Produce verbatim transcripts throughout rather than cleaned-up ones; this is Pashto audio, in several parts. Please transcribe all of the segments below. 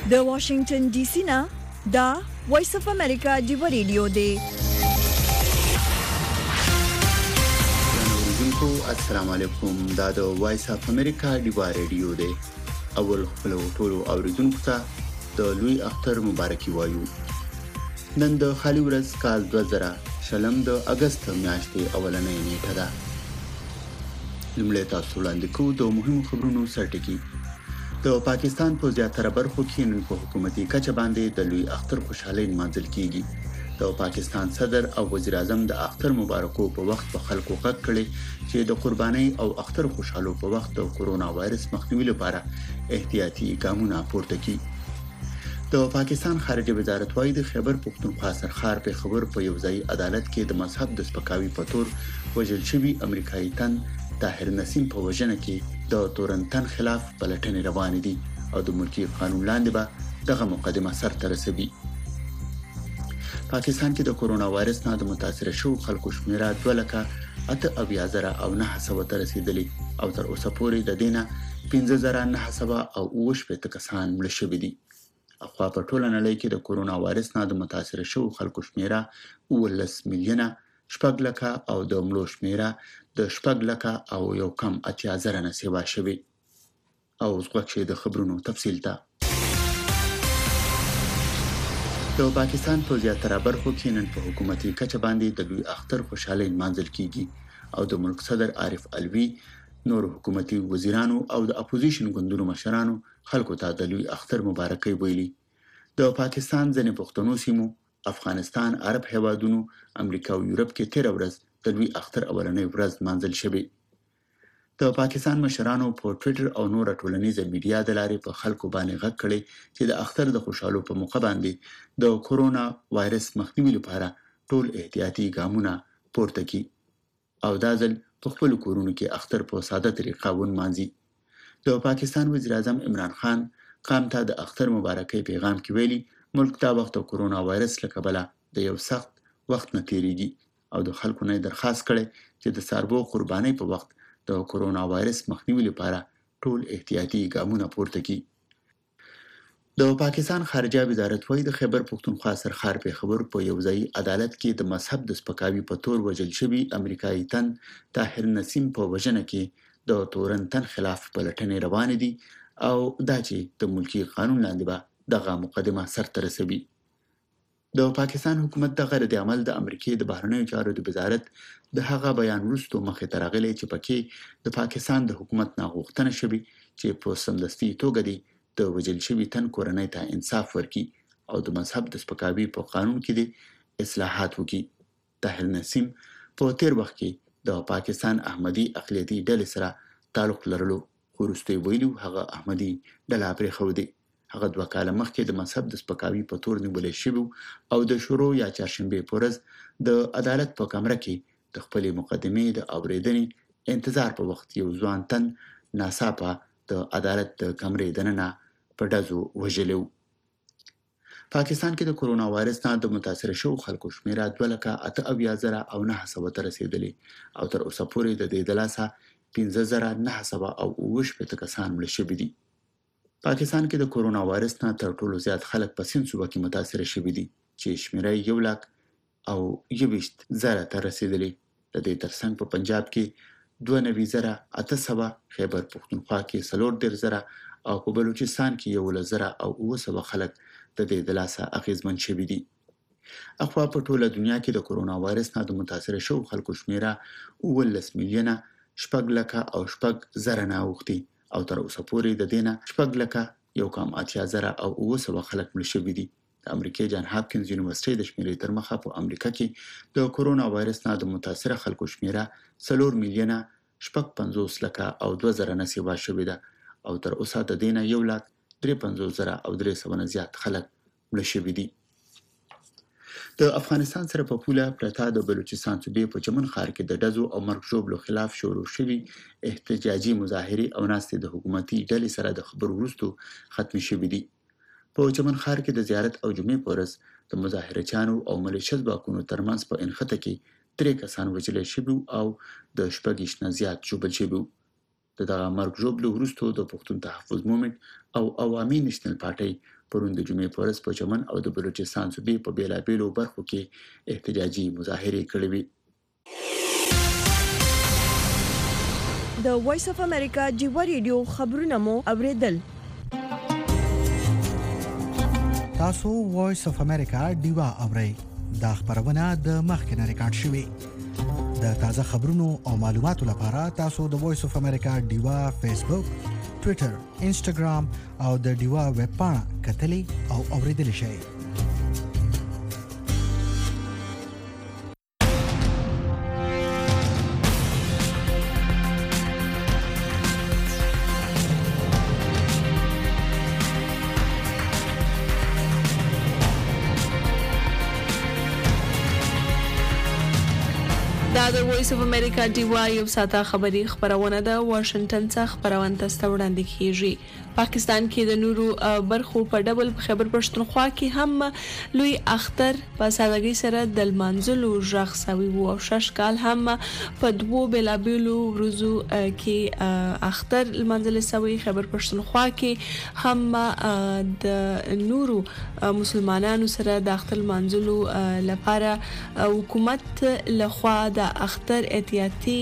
د واشنگټن ډي سي نه دا وایس اف امریکا دی ریډیو دی. السلام علیکم. دا د وایس اف امریکا دی ریډیو دی. اول خپل ټولو اوریدونکو ته د لوی اختر مبارکي وایو. نن د خالي ورځ کال دوه زره شلم د اگست میاشتې اولنۍ نیټه ده. لومړی تاسو وړاندې کوو د مهمو خبرونو سرټکي. د پاکستان په زیاتره برخو کې نن په حکومتي کچه باندې د لوی اختر خوشحالي نمانځل کیږي. د پاکستان صدر او وزیر اعظم د اختر مبارکو په وخت په خلکو غږ کړي چې د قربانۍ او اختر خوشحالو په وخت د کورونا وایرس مخنیوي لپاره احتیاطي ګامونه پورته کړي. د پاکستان خارجه وزارت وايي د خیبر پختونخوا سرخار په خبر په یو ځای عدالت کې د مذهب د سپکاوي په تور وژل شوی امریکایي تن طاهر نسیم په وژنه کې د تورنتن خلاف پلټنې روانې دي او د ملکی قانون لاندې به دغه مقدمه سرته رسوي. پاکستان کې د کورونا وایرس نه د متاثر شوو خلکو شمیره دوه لکه اته اویا زره او نه سوه ته رسیدلی او تر اوسه پورې د دینه پنځه زره نه سوه او اوه شپېته کسان مړه شوي دي. اخوا په ټوله نړۍ کې د کورونا وایرس نه د متاثر شوو خلکو شمیره اوولس میلیونه شپږ لکه او د مړو شمیره د شپږ لکه او یو کم اتیا زره نه سیوا شوي. او اوس غوښه د خبرونو تفصیل ته. د پاکستان په زیاتره برخو کې نن په حکومتي کچه باندې د لوی اختر خوشحالي نمانځل کیږي او د ملک صدر عارف علوي نور حکومتي وزیرانو او د اپوزیشن ګوندونو مشرانو خلکو ته د لوی اختر مبارکي ویلي. د پاکستان ځینې پښتنو سیمو افغانستان، عرب هیوادونو، امریکا او یورپ کې تیر ورځ د لوی اختر اولنۍ ورځ مانځل شوې. د پاکستان مشرانو په ټوئیټر او نور ټولنیزه میډیا د لارې په خلکو باندې غږ کړي چې د اختر د خوشحالو په موقع باندې د کورونا وایرس مخنیوي لپاره ټول احتیاطي ګامونه پورته کړي او دا ځل په خپل کورونو کې اختر په ساده طریقه ونمانځي. د پاکستان وزیر اعظم عمران خان قام ته د اختر مبارکي پیغام کې ویلي ملک دا وخت د کورونا وایرس له کبله د یو سخت وخت نه تیریږي او د خلکو نه درخواست کړي چې د څاروو قربانۍ په وخت د کورونا وایرس مخنیوي لپاره ټول احتیاطي ګامونه پورته کړي. د پاکستان خارجه وزارت وايي د خیبر پختونخوا سرخار په خبر په یو ځای عدالت کې د مذهب د سپکاوي په تور وژل شوی امریکایي تن طاهر نسیم په وژنه کې د تورنتن خلاف پلټنې روانې دي او دا چې د ملکی قانون لاندې به دغه مقدمه سرته رسوي. د پاکستان حکومت دغه رد عمل د امریکای د بهرنیو چارو د وزارت د هغه بیان وروسته مخې ته راغلی چې پکې د پاکستان د حکومت نه غوښتنه شوې چې په سمدستي توګه دی د وژل شوي تن کورنۍ ته انصاف ورکړي او د مذهب د سپکاوي په قانون کې د اصلاحات وکړي. طاهر نسیم په تیر وخت کې د پاکستان احمدي اقلیتي ډلې سره تعلق لرلو خو وروسته ویلو هغه احمدي ډله پرېښودې. هغه دوه کاله مخکې د مذهب د سپکاوي په تور نیولای شوی او د شروع یا چهارشنبې په ورځ د عدالت په کمره کې د خپلې مقدمې د اوریدنې انتظار په وخت یو ځوان تن ناڅاپه د عدالت د کمرې دننه په ډزو وژلی و. پاکستان کې د کورونا وایرس نه د متاثر شوو خلکو شمیره دوه لکه اته اویا زره او نه سوه ته رسیدلی او تر اوسه پورې د دې د لاسه پنځه زره نه سوه او اوه شپېته کسان مړه شوي دي. پاکستان کې د کورونا وایرس نه تر ټولو زیات خلک په سیند صوبه کې متاثر شوي دي چې شمیره یو لک او یوویشت زره ته رسیدلی. د دې ترڅنګ په پنجاب کې دوه نوي زره اته سوه، خیبر پختونخوا کې څلور دېرش زره او په بلوچستان کې یولس زره او اوه سوه خلک د دې د لاسه اغېزمن شوي دي. اخوا په ټوله دنیا کې د کورونا وایرس نه د متاثر شوو خلکو شمیره اوولس میلیونه شپږ لکه او شپږ زره نه اوښتي او تر اوسه پورې د دینه شپږ لکه یو کم اتیا زره او اوه سوه خلک مړه شوي دي. د امریکای جان هاپکینز یونیورسيټي د شمیرې تر مخه په امریکا کې د کورونا وایرس نه د متاثر خلکو شمیره څلور میلیونه شپږ پنځوس لکه او دوه زره نه سیوا شوې ده او تر اوسه د دینه یو لک درې پنځوس زره او درې سوه نه زیات خلک مړه شوي دي. د افغانستان سره په پوله پرته د بلوچستان صوبې په چمن ښار کې د ډزو او مرګ ژوبلو خلاف شروع شوي احتجاجي مظاهرې او ناستې د حکومتي ډلې سره د خبرو وروسته ختمې شوي دي. په چمن ښار کې د زیارت او جمعې په ورځ د مظاهرچیانو او ملیشه ځواکونو ترمنځ په انخته کې درې کسان وژل شوي او د شپږ نه زیات ژوبل شوي. د دغه مرګ ژوبلو وروسته د پښتون تحفظ مومنټ او عوامي نېشنل پارټۍ پرون د جمعې په ورځ په چمن او د بلوچستان صوبې په بیلابیلو برخو کې احتجاجي مظاهرې کړې وې. د وایس اف امریکا جیوا ریډیو خبرونه مو اوریدل. تاسو وایس اف امریکا ډیوا اورئ. دا خبرونه د مخکنه ریکارډ شوې. د تازه خبرونو او معلوماتو لپاره تاسو د وایس اف امریکا ډیوا فیسبوک، ټوئیټر، انسټاګرام او د ډیوا ویب پاڼه کتلې او اوریدل شئ. د وایس اف امریکا ډیوا یو ساته خبری خبرونه ده واشنگټن څخه خبرونه تاسو وړاندې کیږي. پاکستان کې د نورو برخو په ډبل خبر پښتونخوا کې هم لوی اختر په سادهګۍ سره د منځلو ژغ سوي وو او شش کال هم په دوو بلابلو ورځو کې اختر منځل سوي. خبر پښتونخوا کې هم د نورو مسلمانانو سره د اختر منځلو لپاره حکومت لخوا د اختر احتیاطي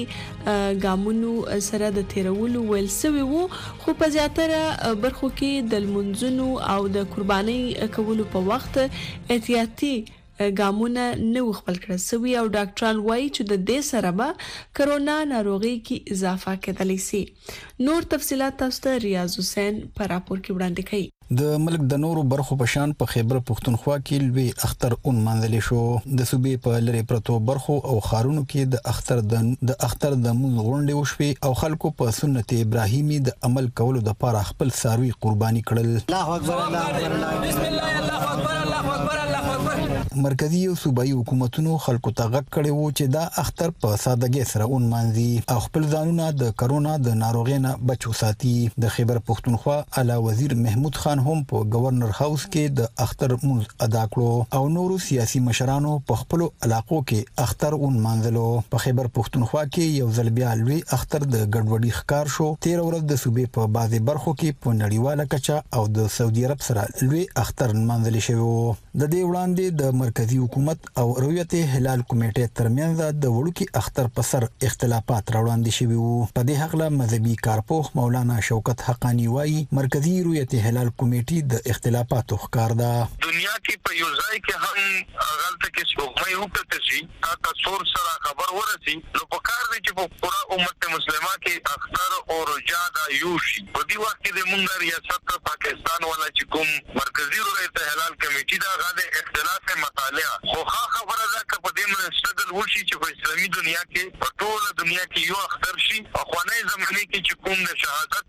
ګامونو سره د تیرولو ویل سوي وو، خو په زیاتره برخو کې د منځونو او د قرباني کولو په وخت احتیاطي ګامونه نو خپل کړل سوي او ډاکټران وایي چې د دې سره به کرونا ناروغي کې اضافه کېدلی شي. نور تفصيلات تاسو ته ریاض حسین پر راپور کې وړاندې کړي. د ملک د نورو برخو په شان په خیبر پښتونخوا کې لوی اختر اون منځلې شو. د صوبې په لری پرتو برخو او خارونو کې د اختر د د اختر د مونږ غونډې وشوي او خلکو په سنت ابراهیمي د عمل کولو د لپاره خپل ساروي قرباني کړل. الله اکبر الله اکبر بسم الله الله اکبر الله اکبر الله اکبر. مرکزی او صوبایي حکومتونو خلکو ته غږ کړي وو چې دا اختر په سادهګۍ سره اون منځي او خپل ځانونه د کرونا د ناروغۍ نه بچو ساتي. د خیبر پښتونخوا اعلی وزیر محمود خان هم په گورنر هاوس کې د اختر مونږ ادا کړو او نورو سیاسي مشرانو په خپل علاقو کې اختر اون منځلو. په خیبر پښتونخوا کې یو ځل بیا لوی اختر د ګډوډي ښکار شو. تیر ورځ د صوبې په بعضي برخو کې په نړیواله کچه او د سعودي عرب سره لوی اختر منځل شوی. د دې وړاندې د مرکزی حکومت او رویت هلال کمیټې ترمنځ د وړوکی اختر په سر اختلافات راوړاندې شوي وو. په دې حق له مذهبي کارپوه مولانا شوکت حقانی وایي مرکزی رویت هلال کمیټې د اختلافاتو ښکار ده. دنیا کې په یو ځای کې هم غلطه کې څومره یو کته شي تاسو سره خبر ورسي نو په کار دی چې په پورا امت مسلمه کې اختر او رجا دا یو شي. په دې وخت کې د مونږ ریاست پاکستان ولا چې کوم مرکزی رویت هلال کمیټې دا غاده اختلاف مطالعه خو خبره ده چې په دې مرستدل وشي چې په اسلامي دنیا کې په ټوله دنیا کې یو اختر شي. په خواني زمانه کې چې کوم د شهادت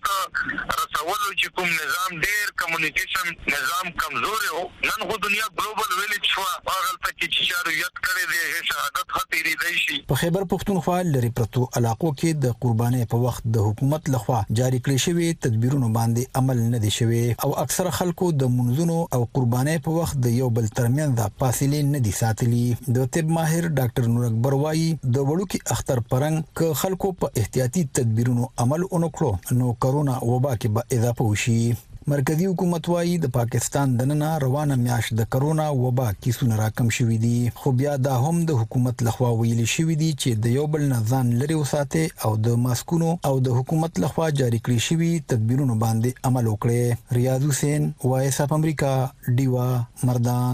رسولو چې کوم نظام ډېر کمیونیکیشن نظام کمزور و نن خو دنیا ګلوبل ویلیج شو هغه ته چې شریعت کړي د شهادت خطرې دی شي. په خیبر پښتونخوا لري پرتو علاقو کې د قربانۍ په وخت د حکومت لخوا جاری کړی شوی تدبیرونو باندې عمل نه دي شوی او اکثره خلکو د منځونو او قربانۍ په وخت د یو بل ترمنځ د فاصلې نه دي ساتلي. د طب ماهر ډاکټر نور اکبر وایي د وړوکی اختر پرنګ ک خلکو په احتیاطي تدبیرونو عمل اونکړو نو کرونا وبا کې به اضافه وشي. مرکزی حکومت وایي د پاکستان د نن روانه میاشت د کرونا وبا کیسونه راکم شوې دي خو بیا دا هم د حکومت لخوا ویل شوې دي چې د یو بل نه ځان لري وساته او د ماسکونو او د حکومت لخوا جاری کړی شوی تدبیرونو باندې عمل وکړي. ریاض حسین وایس اف امریکا ډیوا مردان.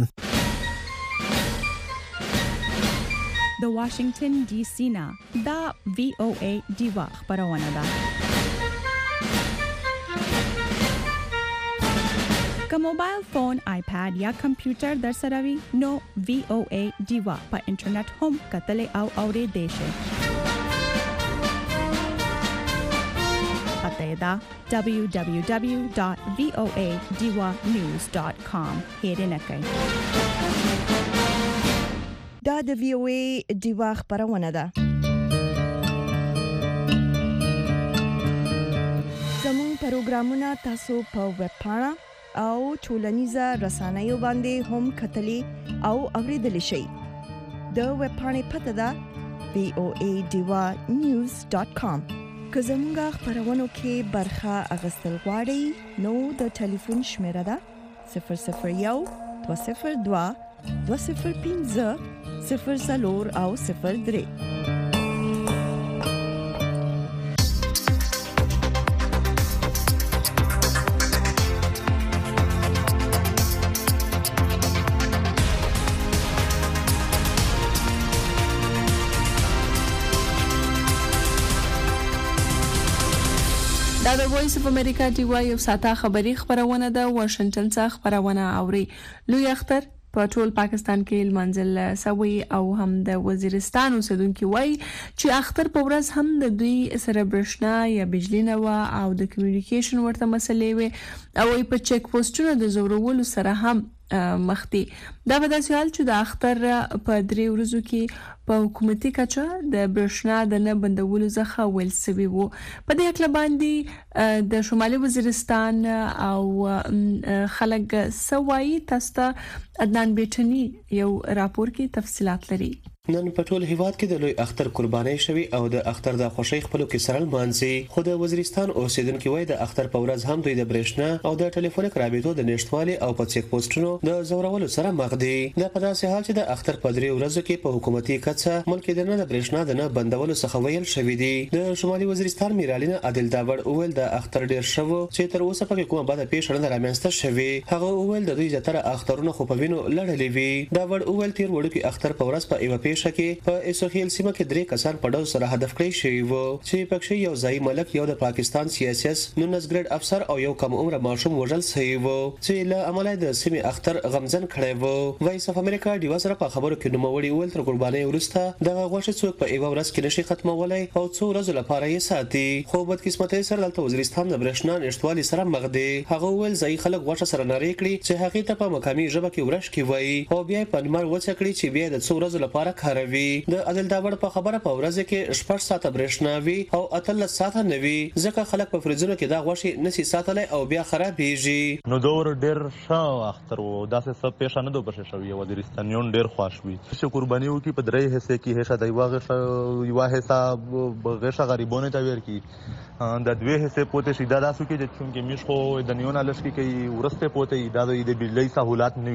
د واشنگټن ډي سي نه دا وی او ای ډیوا خبرونه ده. که موبایل فون، آیپاد یا کمپیوټر در سره وي نو وی او ای ډیوا په انټرنیټ هم کتلې او اورېدې شي. پته دا دبليو دبليو دبليو ډاټ وی او ای ډیوا نیوز ډاټ کام هیرنه کوي. دا د وی او ای ډیوا خبرونه ده. زموږ پروګرامونه تاسو په ویب پاڼه او ټولنیزه رسنیو باندې هم کتلې او اوریدلې شئ. د ویب پاڼې پته ده وی او ای ډیوا نیوز ډاټ کام. که زموږ خبرونو کې برخه اخیستل غواړئ نو د ټلیفون شمیره ده صفر صفر یو دوه صفر دوه دوه صفر پنځه صفر څلور او صفر درې. دا د وایس اف امریکا ډي واي یو ساته خبری خبرونه ده واشنگټن څخه خبرونه اوري. لوی اختر په ټول پاکستان کې لمنځل سوي او هم د وزیرستان اوسیدونکو وای چې اختر په ورځ هم د دوی سره برښنا یا بجلی نه و او د کمیونیکیشن ورته مسلې و او په چک پوسټونو د زورولو سره هم مخدي. دا په داسې حال چې د اختر په درې ورځو کې په حکومتي کچه د برښنا د نه بندولو څخه ویل سوي وو. په دې اړه باندې د شمالي وزیرستان او خلک سوای تاسو عدنان بیٹنی یو راپور کې تفصيلات لري. نن په ټول هیواد کې د لوی اختر قرباني شوی او د اختر د خوشي خپلو کې سره مانځي. خو د وزیرستان اوسیدونکو وای د اختر په ورځ هم دوی د برښنا او د ټلیفونیک رابطو د نشټوالي او په چک پوسټونو د زورولو سره مخ دي. دا په داسې حال چې د اختر په درې ورځو کې په حکومتي کچه ملک د نه د برښنا د نه بندولو څخه ویل شوی دی. د شمالي وزیرستان میرالینه عادل داوړ اول د اختر ډیر شو چې تر اوسه په کومه باندې پیښه نه رامنځته شوی. هغه اول د دوی زتره اخترونه خو په وینو لړلې وی. داوړ اول تیر وړو کې اختر په ورځ په ایو پیښه کې په اسوخیل سیمه کې درې کسان په ډول سره هدف کړی شوی وو چې پکې یو ځای ملک یو د پاکستان سیاسيس نونس ګریډ افسر او یو کم عمر ماشوم وژل شوی وو چې له عمله د سیمه اختر غمزن کړی وو. وایس اف امریکا ډیوا سره په خبرو کې نوموړي ول تر قرباني ورسته د غوښه څوک په ایو ورځ کې نشي ختمولای او څو ورځې لپاره یې ساتي. خو بد قسمتۍ سره دلته وزیرستان د برښنا نشټوالي سره مخ دي. هغه ول ځای خلک غوښه سره نری کړی چې هغه ته په مقامي ژبه کې ورش کې وای او بیا په نمبر وڅکړي چې بیا د څو ورځې لپاره کاروي. د عادل داوړ په خبره په ورځ کې شپږ ساعته برښنا وي او اتلس ساعته نه وي ځکه خلک په فریزونو کې دا غوښه نسی ساتلای او بیا خرابېږي. نو دور ډیر ښه اختر وو داسې څه پیښه نه دوه بشه شوی وزیرستانیون ډیر خوښ وي چې قرباني وکي په درې حصے کې هيشه د یو یو حصہ غشه غریبونه ته ورکی د دوه حصے پوتې شي دا تاسو کې چې چونکه میش خو د نیونه لشکې کې ورسته پوتې دا د بجلی سہولت نه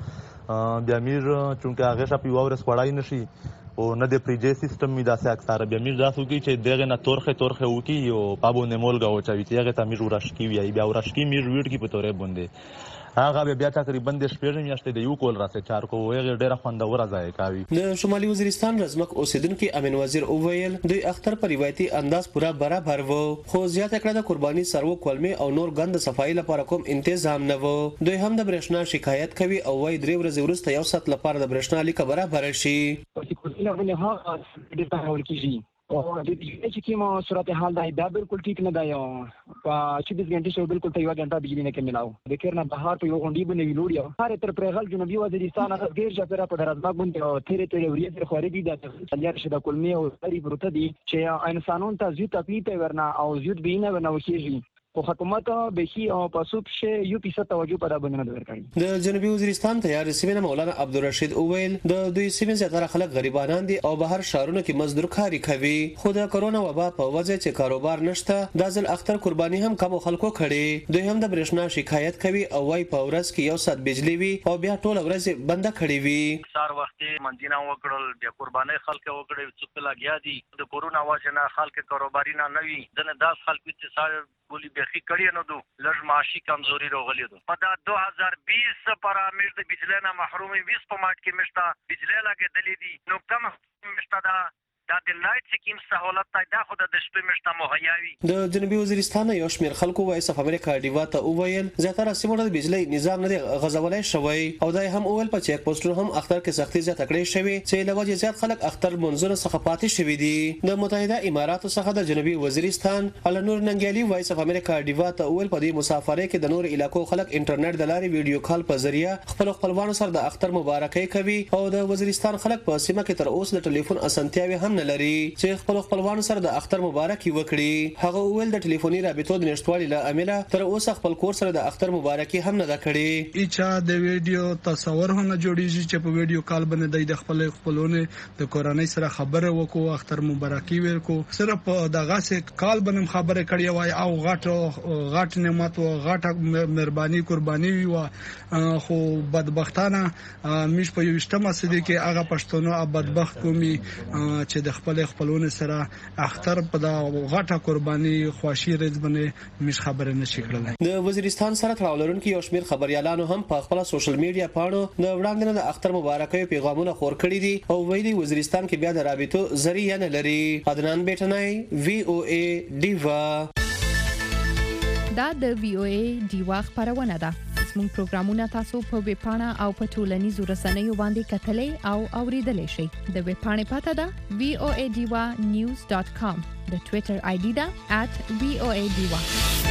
ویډه د امیر چونکه هغه شپې ورس وړای نشي او نه د پریجې سیستم می داسې اکثر بیا میر داسو کې چې دغه نه تورخه تورخه وکي او پابو نمول غو چوي چې هغه ته میر ورشکی وی بیا ورشکی میر ویډ کې په تورې باندې هغه بیا تقریبا د شپږ میاشتې د یو کول راسه چار کو هغه ډیره خوندور ځای کوي. د شمالي وزیرستان رزمک اوسیدونکو امین وزیر اوویل د اختر په روایتي انداز پورا برابر وو خو زیات کړه د قرباني سرو کولمه او نور غند صفایي لپاره کوم تنظیم نه وو. دوی هم د برښنا شکایت کوي او وای درې ورځې وروسته یو سات لپاره د برښنا لیک برابر شي. نه ها د تحول کیږي او د دې چې کومه صورتحال ده دا بالکل ټیک نه دی او په چوبیس غنټې شو بالکل ته یو غنټه بجلی نه کېملاو د کېرنا بهار په یو غونډي باندې ویلوړیا هر تر پرغل جنوبي وزیرستان هغه غیر جپرا په درځما باندې او تیرې تیرې وریې تر خوري دي د سلیار شته کولمي او سری پروت دي چې انسانون ته زیات تپیته ورنا او زیات بینه ورنو کېږي خو حکومت به شي او پاسوب شه یو پیسه توجه پر باندې نه ورکړي. د جنوبي وزیرستان تیار سیمه مولانا عبدالرشید اوویل د دوی سیمه زیاتره خلک غریبانان دي او بهر شهرونو کې مزدور کاری کوي. خو د کرونا وبا په وجه چې کاروبار نشته د ځل اختر قرباني هم کم خلکو کړي. دوی هم د برښنا شکایت کوي او وايي په ورځ کې یو سات بجلی وي او بیا ټول ورځ بنده کړي وي. سار وخت منځینه وکړل د قرباني خلک وکړي چې لګیا دي د کرونا واجنه خلک کاروباري نه نوي دنه داس خلک چې سال بولی بخی کړی نو دو لږ معاشي کمزوري راغلی دو په دا دو هزار بیس پر امیر د بجلی نه محرومي بیس په ماټ کې مشتا بجلی لګېدلې دي نو کم مشتا دا دا د لایټ سکیم سہولت دا خو د شپې مشته مهیا وي. د جنوبي وزیرستان یو شمېر خلکو وایس اف امریکا ډیوا ته وویل زیاتره سیمه د بجلی نظام نه غزولای شوی او دای هم اول په چیک پوسټونو هم اختر کې سختي زیات کړی شوی چې لوجه زیات خلک اختر منځونه څخه پاتې شوی دي. د متحده اماراتو څخه د جنوبي وزیرستان النور ننګیالي وایس اف امریکا ډیوا ته اول په دې مسافرۍ کې د نور علاقو خلک انټرنیټ د لارې ویډیو کال په ذریعہ خپل خپلوانو سره د اختر مبارکۍ کوي او د وزیرستان خلک په سیمه کې تر اوسه د ټلیفون اسانتیاوي هم نه لري چې خپل خپلوان سره د اختر مبارکي وکړي. هغه ویل د ټلیفوني رابطو د نشټوالي له امله تر اوسه خپل کور سره د اختر مبارکي هم نه ده کړې. اچھا د ویډیو تصور هم جوړیږي چې په ویډیو کال باندې د خپل خپلونه د کورنۍ سره خبره وکړو اختر مبارکي ورکو صرف دغه سه کال باندې خبره کړی وای او غټ غټ نعمت او غټ مهرباني قرباني و خو بدبختانه مش په یوشتمه سده کې هغه پښتونو بدبخت کومي چې د خپل خپلونه سره اختر په دا غټه قرباني خوشي رز باندې مش خبره نشي کړلای. د وزیرستان سره تړاولرون کې یو شمېر خبريالانو هم په خپل سوشل میډیا پاڼو د وړاندې د اختر مبارکي پیغامونه خور کړی دي او ویلي وزیرستان کې بیا د رابطو ذریعہ نه لري. عدنان بیٹنای وی او ای ډیوا. دا د وی او ای ډیوا خبرونه ده. زموږ پروګرامونه تاسو په ویب پاڼه او په ټولنیزو رسنیو باندې کتلې او اوریدلای شئ. د ویب پاڼې پته ده وی او ای ډیوا نیوز ډاٹ کام. د ټوئیټر آی ډي ده ات وی او ای ډیوا.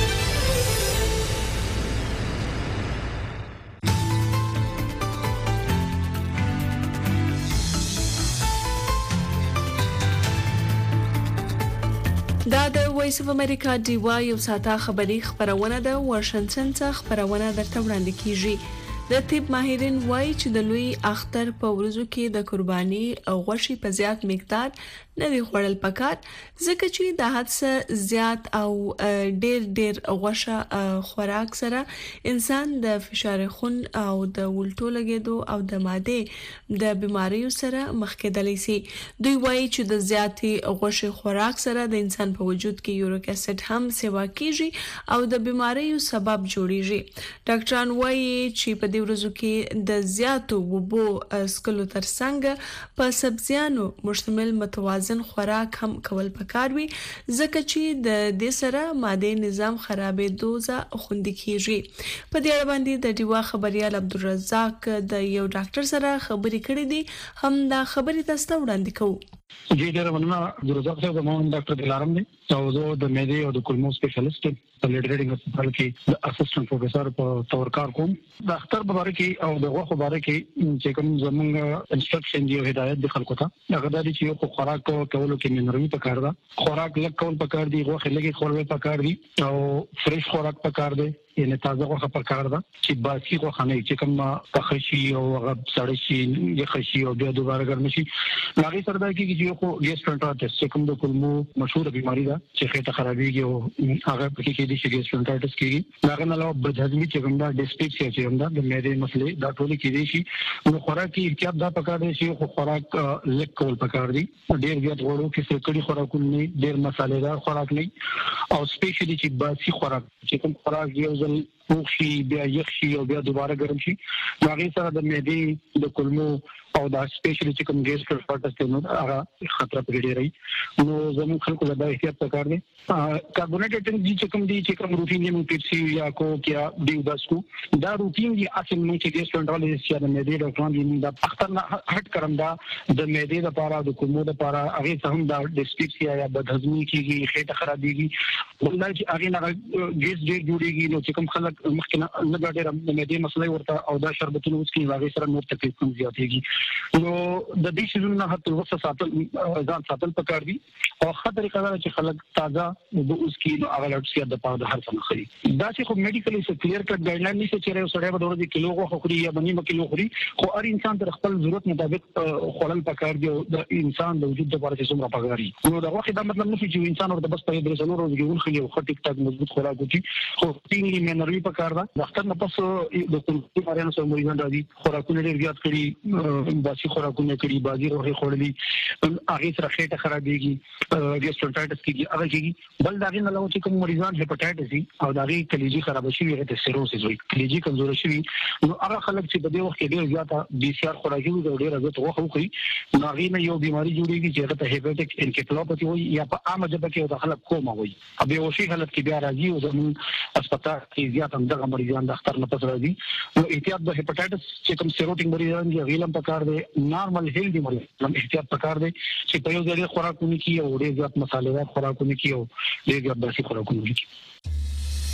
دا د وایس اف امریکا ډیوا یو ساته خبري خبرونه ده. واشنگټن څخه خبرونه درته وړاندې کیږي. د طب ماهرین وایي چې د لوی اختر په ورځو کې د قرباني او غوښې په زیات مقدار نه دی خوړل پکار ځکه چې د حادثه زیات او ډېر ډېر غوښه خوراک سره انسان د فشار خون او د ولټو لګیدو او د معدې د بيماریو سره مخ کېدلی شي. دوی وایي چې د زیاتې غوښې خوراک سره د انسان په وجود کې یوریک اسید هم سیوا کیږي او د بيماریو سبب جوړیږي. ډاکټران وایي چې په دې ورځو کې د زیاتو وبو اسکلو ترڅنګ په سبزیانو مشتمل متوازن خوراک هم کول پکار وي ځکه چې د دې سره معدې نظام خرابې دوزه خوندې کیږي. په دې اړه باندې د ډیوا خبريال عبدالرزاق د یو ډاکټر سره خبرې کړې دي هم دا خبرې تاسو وړاندې کوو. جی ډیر مننه عبدالرزاق صاحب. زموږ ډاکټر دلارم دی او زه د معدې او د کولمو سپیشلیست په لیډریډینګ هسپتال کې د اسسټنټ پروفیسور په تور کار کوم. د اختر مبارک او د غوښه مبارک چې کوم زموږ انسټرکشن دی او هدایت د خلکو ته هغه د چې یو خوراک کولو کې منروي پکار ده. خوراک لږ کول پکار دي، غوښه لږه خورل پکار دي او فریش خوراک پکار دی یعنی تازه غوښه پکار ده چې باسی غوښه نه چې کوم پخشي او هغه سړی شي یا خشي او بیا دوباره ګرم شي. هغه سره دا کې چې یو ګیسټرنټایټس چې کوم د کولمو مشهور بیماری ده چې خېټه خرابېږي او هغه په کې د ګیسټرنټایټس کېږي. هغه نه علاوه بدهضمي چې کوم دا ډیسپیپسیا چې کوم دا د معدې مسلې دا ټول کېږي شي. نو خوراک کې احتیاط دا پکار دی چې خو خوراک لږ کول پکار دي. ډېر زیات غوړو کې سکړي خوراکونه نه، ډېر مصالحدار خوراک نه او سپیشلی چې باسی خوراک چې کوم خوراک یو ځل وښي بیا یخ شي او بیا دوباره ګرم شي هغه سره د معدې د کولمو او دا سپیشلی چې کوم ګیسټرنټایټس ته نو هغه خطر پکې لري. نو زموږ خلکو له دا احتیاط پکار دي. کاربونیټډ ډرینک چې کوم دي چې کوم روټین دی موږ پیپسي یا کوک یا ډیو داسکو دا روټین دی اصل موږ چې ګیسټرنټایټس یا د معدې ډاکټران دي دا اختر نه هټ کړم دا د معدې لپاره د کولمو لپاره هغه څه هم دا ډیسپیپسیا یا بدهضمي کیږي، خېټه خرابېږي ولله چې هغه نه ګیس ډېر جوړیږي. نو چې کوم خلک مخکې نه لږ ډېر د معدې مسلې ورته او دا شربتونه اوس کې هغه سره نور تکلیف هم زیاتېږي. نو د دې شیزونو نه هڅه وسه ساتل ځان ساتل پکار دي او خطر طریقه دا چې خلک تازه د اوس کې نو هغه لټ سي د پاره د هر څه خري. دا چې خو میډیکلی څه کلیر کټ ګایډلاین نشي چې یو سړی به د ورځې کیلو غوښه خوري یا باندې کیلو خوري خو هر انسان تر خپل ضرورت مطابق خورل پکار دی او د انسان د وجود لپاره چې څومره پکار دي. نو دا غوښه دا مطلب نه چې انسان ورته بس په درې سلو ورځې ول خلي او خټیک تک مضبوط خوراک وکړي خو تینلی منروي پکار ده. ډاکټر نه پس د کولمو مریضانو سره مریضان راځي خوراکونه ډیر زیات کړي باسی خوراکونه کړي بازي روغه خورلي هغه سره خېټه خرابېږي ګیسټرنټایټس کېږي هغه کېږي. بل دا نه لوي چې کوم مریضان هپاتایټس دي او دا غي کلیجی خراب شي وي د سیروسس وي کلیجی کمزور شي نو هغه خلک چې په دې وخت کې ډیر زیاته بي سي ار خوراکي او ډیر زیات غوښه وخوري نو هغه نه یو بیماری جوړیږي چې هغه ته هیپاټیک انکفالوپاثي وي یا په عامه ژبه کې د خلک کوما وي. ابي وشي حالت کې بیا راځي او زموږ هسپتال کې زیات هم دغه مریضان د اختر نه پس راځي. نو احتیاط د هپاتایټس چې کوم سیروټیک مریضان دي غیلم پکار دي نارمل هیلدي مریضان احتیاط پکار دي چې په یو ځای خوراکونه کې او ډیر زیات مصالحدار خوراکونه کې او ډیر زیات باسی خوراکونه کې.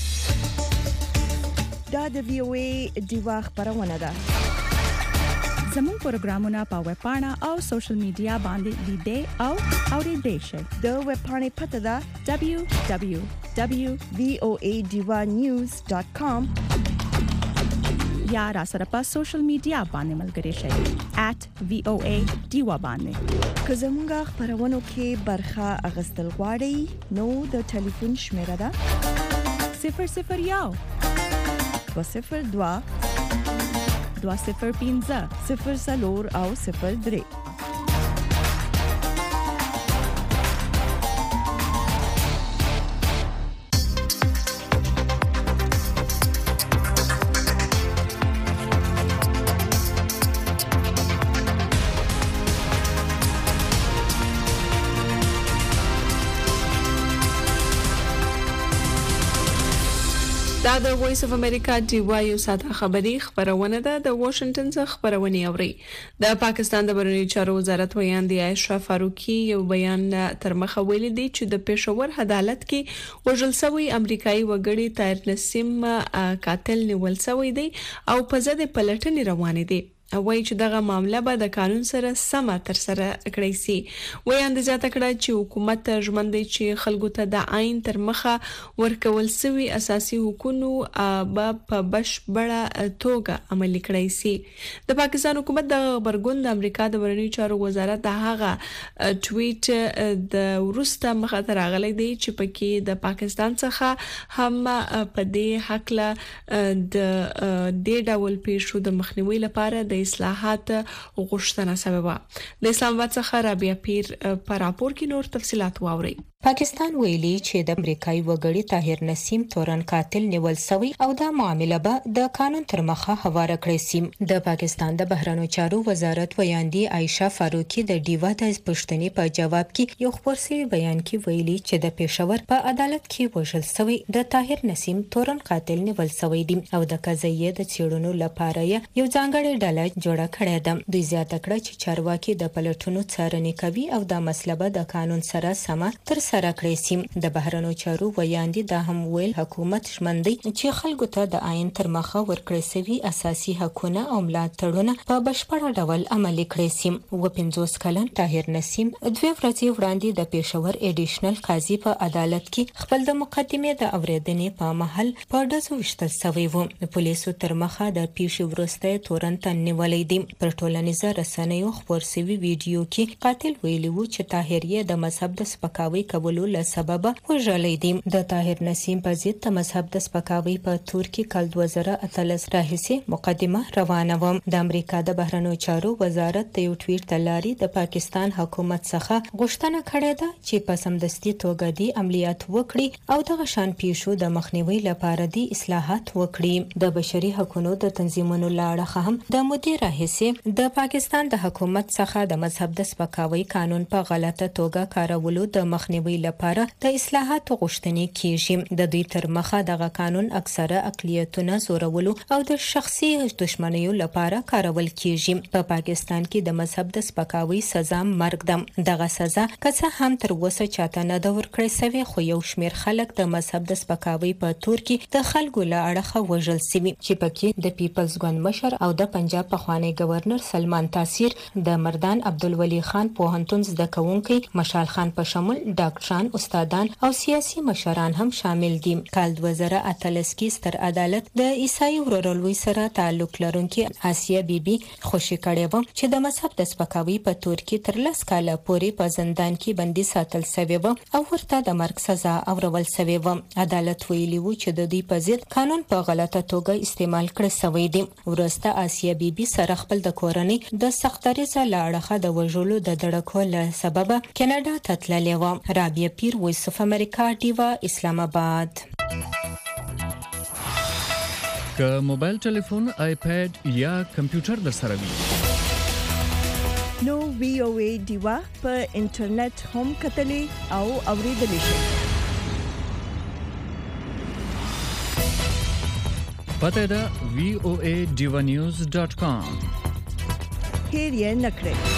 دا د وی او ای ډیوا خبرونه ده. زموږ پروګرامونه په ویب پاڼه او سوشل میډیا باندې لیدئ او اوریدئ شئ. د ویب پاڼې پته ده دبليو دبليو دبليو وی او ای ډیوا نیوز ډاټ کام یا را سره په سوشل میډیا باندې ملګري شئ ایټ وی او ای ډیوا باندې. که زموږ خبرونو کې برخه اغستل غواړئ نو د ټلیفون شمیره ده صفر صفر یو دوه صفر دوه دوه صفر پنځه صفر څلور او صفر درې. دا د وایس اف امریکا ډي واي یو ساده خبري خبرونه ده د واشنگټن څخه خبرونه اوري. د پاکستان د بهرنیو چارو وزارت ویاندې عائشہ فاروقي یو بیان تر مخه ویلي دی چې د پېښور عدالت کې وژل شوی امریکایي وګړي طاهر نسیم قاتل نیول شوی دی او په ضد پلټنې روانې دي. وایي چې دغه معاملې به د قانون سره سم تر سره کړی سي. ویاندې زیاته کړه چې حکومت ژمن دی چې خلکو ته د عین تر مخه ورکول سوي اساسي حقوقو به په بشپړه توګه عملي کړی سي. د پاکستان حکومت د خبرګون د امریکا د بهرنیو چارو وزارت د هغه ټویټ د ورسته مخه تر راغلی دی چې پکې د پاکستان څخه هم په دې حق له د دې ډول پیښو د مخنیوي لپاره د اصلاحات غوښتنه سبب. د اسلام آباد څخه رابعه پیر په راپور کې نور تفصيلات واوري. پاکستان ویلي چې د امریکایي وګړي طاهر نسیم تورن قاتل نیول شوی او دا معاملې به د قانون تر مخه حواله کړی سي. د پاکستان د بهرنیو چارو وزارت ویاندې عائشہ فاروقي د ډیوا د پښتنې په جواب کې یو خبرسي بیان کې ویلي چې د پېښور په عدالت کې وژل شوی د طاهر نسیم تورن قاتل نیول شوی دی او د قضیې د چیرونو لپاره یو ځانګړی ډله جوړه کړې ده. دوی زیاته کړه چې چارواکي د پلټونو څارنې کوي او د مسله د قانون سره سم تر سره کړی سي. د بهرنیو چارو ویاندې دا هم ویل حکومت ژمن دی چې خلکو ته د عین تر مخه ورکړی سوي اساسي حقوقونه او ملاتړونه په بشپړ ډول عملي کړی سي. و پنځوس کلن طاهر نسیم دوه ورځې وړاندې د پېښور اډیشنل قاضي په عدالت کې خپل د مقدمې د اوریدنې په محل په ډزو وشتل شوی و. پولیسو تر مخه د پیښې وروسته تورن نیولې دي. پر ټولنیزو رسنیو خبر شوی ویډیو کې قاتل ویلی و چې طاهر یې د مذهب د سپکاوي کولو له سبب وژلې دي. د طاهر نسیم په ضد د مذهب د سپکاوي په تور کې کال دوه زره اتلس راهیسې مقدمه روانه و. د امریکا د بهرنیو چارو وزارت د یو ټویټ تلاري د پاکستان حکومت څخه غوښتنه کړې ده چې په سمدستي توګه دي عملیات وکړي او د غشان پیښو د مخنیوي لپاره دي اصلاحات وکړي. د بشري حقوقو د تنظیمونو لاړه هم د مودې راهیسې د پاکستان د حکومت څخه د مذهب د سپکاوي قانون په غلطه توګه کارولو د مخنیوي لپاره د اصلاحاتو غوښتنې کیږي. د دوی تر مخه دغه قانون اکثره اقلیتونه زورولو او د شخصي دښمنیو لپاره کارول کیږي. په پاکستان کې د مذهب د سپکاوي سزا مرګ ده. دغه سزا که څه هم تر اوسه چاته نه ده ورکړی شوی خو یو شمیر خلک د مذهب د سپکاوي په تور کې د خلکو له اړخه وژل شوي چې پکې د پیپلز ګوند مشر او د پنجاب پخوانی گورنر سلمان تاثیر، د مردان عبدالولي خان پوهنتون زده کوونکي مشال خان په شمول ډاکټران، استادان او سیاسي مشران هم شامل دي. کال دوه زره اتلس کې ستر عدالت د عیسائی ورورولوي سره تعلق لرونکي آسیا بیبي خوشی کړې و چې د مذهب د سپکاوي په تور کې تر لس کاله پورې په زندان کې بندي ساتل شوی و او ورته د مرګ سزا اورول شوی و. عدالت ویلي و چې د دوی په ضد قانون په غلطه توګه استعمال کړی شوی دی. ورسته آسیا بیبي سره خپل د کورنۍ د سختریزه لاړه د وژلو د دړکو له سبب کاناډا ته تللې و. رابعه پیر، وایس اف امریکا، ډیوا، اسلام آباد. که موبایل ټلیفون، آیپاد یا کمپیوټر در سره وي نو وی او ای ډیوا په انټرنیټ هم کتلې او اوریدلې شئ. پته ده وی او ای ډیوا نیوز ډاٹ کام. هیر یې نکړئ.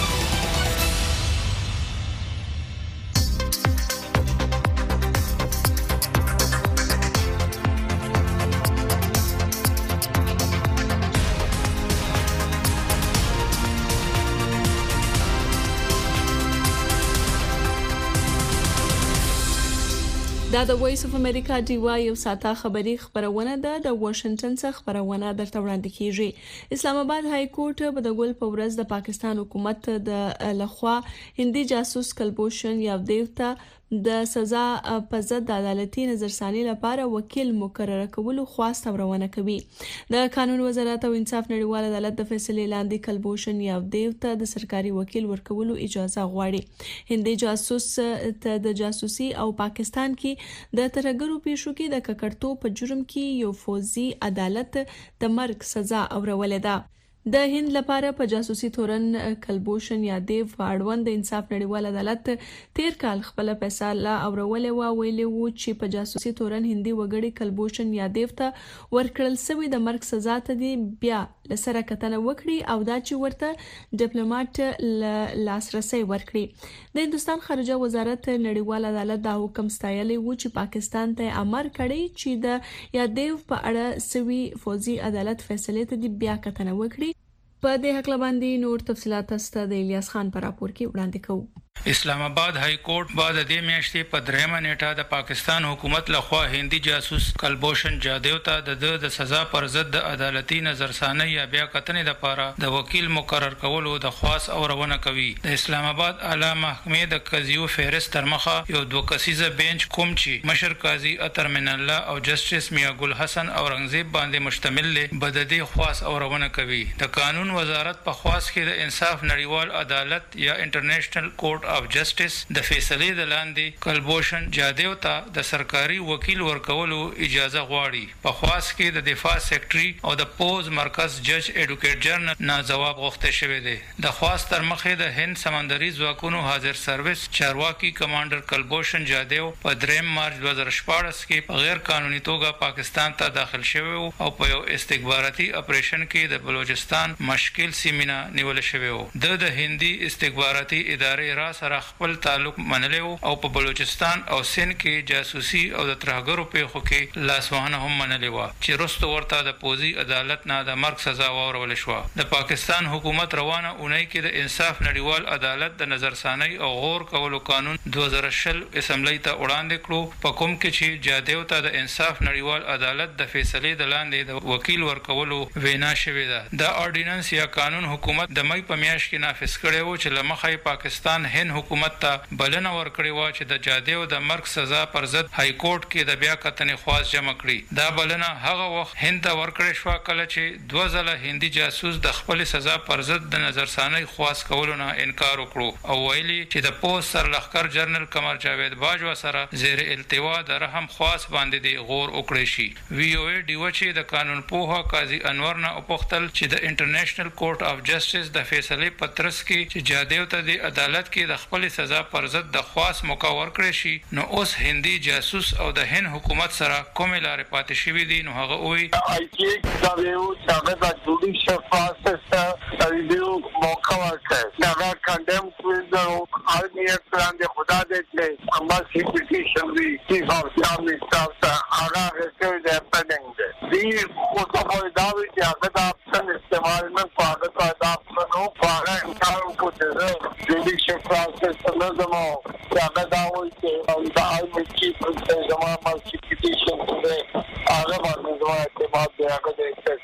دا د وایس اف امریکا ډیوا یو ساته خبری خبرونه ده د واشنگټن څخه خبرونه درته وړاندې کیږي. اسلام آباد های کورټ په د ګل په ورځ د پاکستان حکومت د لخوا هندي جاسوس کلبوشن یادیو ته د سزا په ضد د عدالتي نظرثاني لپاره وکیل مقرره کولو خواست ورونه کوي. د قانون وزارت او انصاف نړیوال عدالت د فیصلې لاندې کلبوشن یادیو ته د سرکاري وکیل ورکولو اجازه غواړي. هندي جاسوس ته د جاسوسي او پاکستان کې د ترګرو پیښو کې د ککړتوب په جرم کې یو فوزي عدالت د مرګ سزا اورولې ده. د هند لپاره په جاسوسي تورن کلبوشن یادیو اړوند د انصاف نړیوال عدالت تیر کال خپل فیصله اورولې و ویلې و چې په جاسوسي تورن هندي وګړي کلبوشن یادیو ته ورکړل شوی د مرګ سزا ته دی بیا لسره کتنه وکړي او دا چې ورته ډیپلوماټ لاسرسي ورکړي. د هندستان خارجه وزارت نړیوال عدالت دا حکم ستایلی و چې پاکستان ته امر کړی چې د یادیو په اړه سوي فوزي عدالت فیصله ته دی بیا کتنه وکړي. په دې حق باندې نور تفصيلات است د الیاس خان پر راپور کې وړاندې کوو. اسلام آباد های کورټ بعد د میاشتې په دریمه نیټه د پاکستان حکومت لخوا هندي جاسوس کلبوشن یادیو ته د د سزا پر ضد د عدالتي نظرثاني یا بیا کتنې لپاره د وکیل مقرر کولو د خواص اورونه کوي. د اسلام آباد اعلی محکمې د قضیو فهرست تر مخه یو دوه کسیزه بنچ کوم چې مشر قاضي اطهر من الله او جسټس میا ګل حسن اورنګزیب باندې مشتمل له بددي خواص اورونه کوي. د قانون وزارت په خواص کې د انصاف نړیوال عدالت یا انټرنیشنل کورټ اف جسټس د فیصلې د لاندې کلبوشن یادیو ته د سرکاري وکیل ورکولو اجازه غواړي. په خواص کې د دفاع سیکریټري او د پوز مرکز جج ایډوکیټ جرنل نه جواب غوښته شوی دی. د خواص تر مخې د هند سمندري ځواکونو حاضر سرویس چارواکي کمانډر کلبوشن یادیو په دریم مارچ دوه هزار شپاړس کې په غیر قانوني توګه پاکستان ته داخل شوی او په یو استخباراتي اپریشن کې د بلوچستان مشکل سیمینه نیول شوی و. د هندي استخباراتي ادارې را سره خپل تعلق منلی او په بلوچستان او سند کې جاسوسي او د ترهګرو پیښو کې لاسوهنه هم منلی و چې وروسته ورته د پوزي عدالت نه د مرګ سزا واورول شو. د پاکستان حکومت روانه اونۍ کې د انصاف نړیوال عدالت د نظرثاني او غور کولو قانون دوه هزار شل اسمبلی ته وړاندې کړو په کوم کې چې یادیو ته د انصاف نړیوال عدالت د فیصلې د لاندې د وکیل ورکولو وینا شوې ده. د اورډیننس یا قانون حکومت د مې په میاشت کې نافذ کړی و چې لمخې پاکستان هند حکومت ته بلنه ورکړې و چې د جادیو د مرګ سزا پر ضد های کورټ کې د بیا کتنې خواص جمع کړي. دا بلنه هغه وخت هند ته ورکړې شو کله چې دوه ځله هندي جاسوس د خپل سزا پر ضد د نظرثاني خواص کولو نه انکار وکړو او ویلي چې د پوز سرلخکر جنرال قمر جاوید باجوا سره زیر التوا د رحم خواص باندې دی غور وکړي شي. وی او ای ډیو چې د قانون پوها قاضي انور نه وپختل چې د انټرنیشنل کورټ اف جسټس د فیصلې پترس کې چې جادیو ته د عدالت کې د خپل سزا پر ضد د خواص مقرر کړی شي نو اوس هندي جاسوس او د هند حکومت سره کوم لارې پاتې شوی دي نو هغه وایي آی کی دا یو څنګه د جوډیشل پروسس ته ریویو موقع ورکړي دا کاندم کړو او هر پلان د خدا دې چې امباسي پټیشن دی چیف اف آرمی سټاف ته هغه رسېږي د پندنګ دی او په دا وی چې هغه د اپشن استعمال نه کوي دا د اپشن او هغه انکار وکړي جوډیشل پروسس نه زمو هغه دا وایي چې دا آرمی چیف ته زمو مالتي پټیشن دی هغه باندې زمو اعتماد دی هغه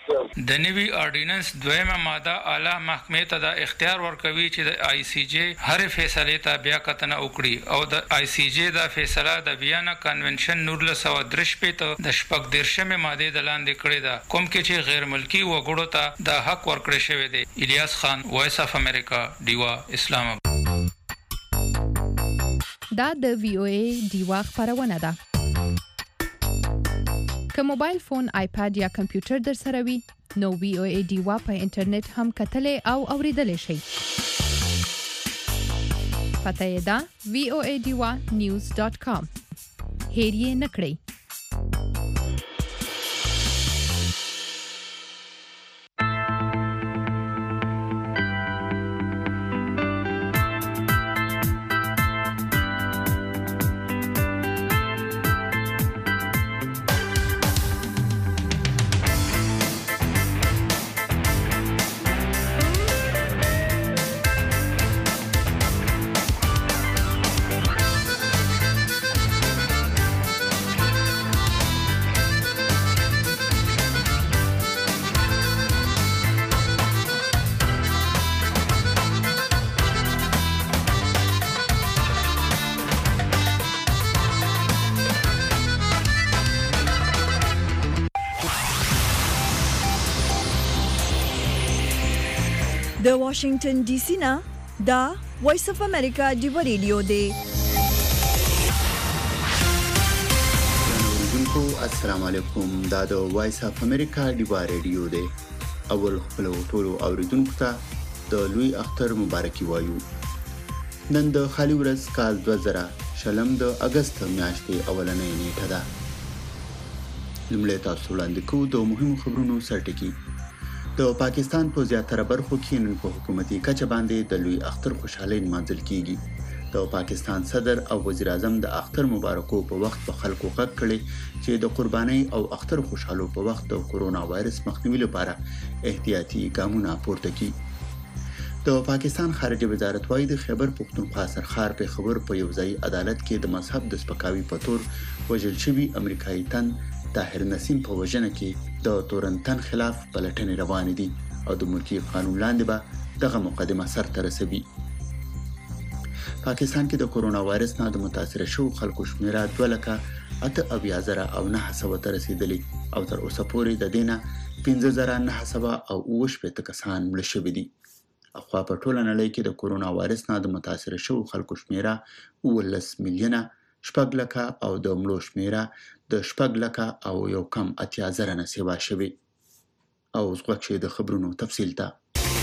د د نوي اورډیننس دویمه ماده اعلی محکمې ته د اختیار ورکوي چې د آی سی جی هر فیصله ته بیا کتنه وکړي او د آی سی جی د فیصله د ویانا کنونشن نورل سو درش په ته د شپږ درشمه ماده د لاندې کړي ده کوم کې چې غیر ملکی وګړو ته د حق ورکړی شوی دی. الیاس خان وایس اف امریکا ډیوا اسلام آباد. دا د وی او ای ډیوا خبرونه ده. که موبایل فون آیپاد یا کمپیوټر در سره وي نو وی او ای ډیوا په انټرنیټ هم کتلې او اوریدلې شي. پته یې ده وی او ای ډیوا نیوز ډاټ کام. هیر یې نکړئ. د واشنگټن ډي سي نه دا وایس اف امریکا ډیو ریډیو دی. السلام علیکم. دا د وایس اف امریکا ډیو ریډیو دی. اول خپل ټولو اوریدونکو ته د لوی اختر مبارکي وایو. نن د خالي ورځ کال دوه زره شلم د اگست میاشتې اولنۍ نیټه ده. لومړی تاسو وړاندې کوو د مهمو خبرونو سرټکي. د پاکستان په زیاتره برخو کې نن په حکومتي کچه باندې د لوی اختر خوشحالي نمانځل کیږي. د پاکستان صدر او وزیر اعظم د اختر مبارکو په وخت په خلکو غږ کړي چې د قربانۍ او اختر خوشحالو په وخت د کورونا وایرس مخنیوي لپاره احتیاطي ګامونه پورته کړي. د پاکستان خارجه وزارت وايي د خیبر پختونخوا سرخار په خبر په یو ځای عدالت کې د مذهب د سپکاوي په تور وژل شوی امریکایي تن طاهر نسیم په وژنه کې د تورنتن خلاف پلټنې روانې دي او د ملکی قانون لاندې به دغه مقدمه سرته رسوي. پاکستان کې د کورونا وایرس نه د متاثر شوو خلکو شمیره دوه لکه اته اویا زره او نه سوه ته رسیدلې او تر اوسه پورې د دې نه پنځه زره نه سوه او اوه شپېته کسان مړه شوي دي. اخوا په ټوله نړۍ کې د کورونا وایرس نه د متاثر شوو خلکو شمیره اوولس میلیونه شپږ لکه او د مړو شمیره د شپږ لکه او یو کم اتیا زره نه سیوا شوي. او اوس غوږ شئ د خبرونو تفصیل ته.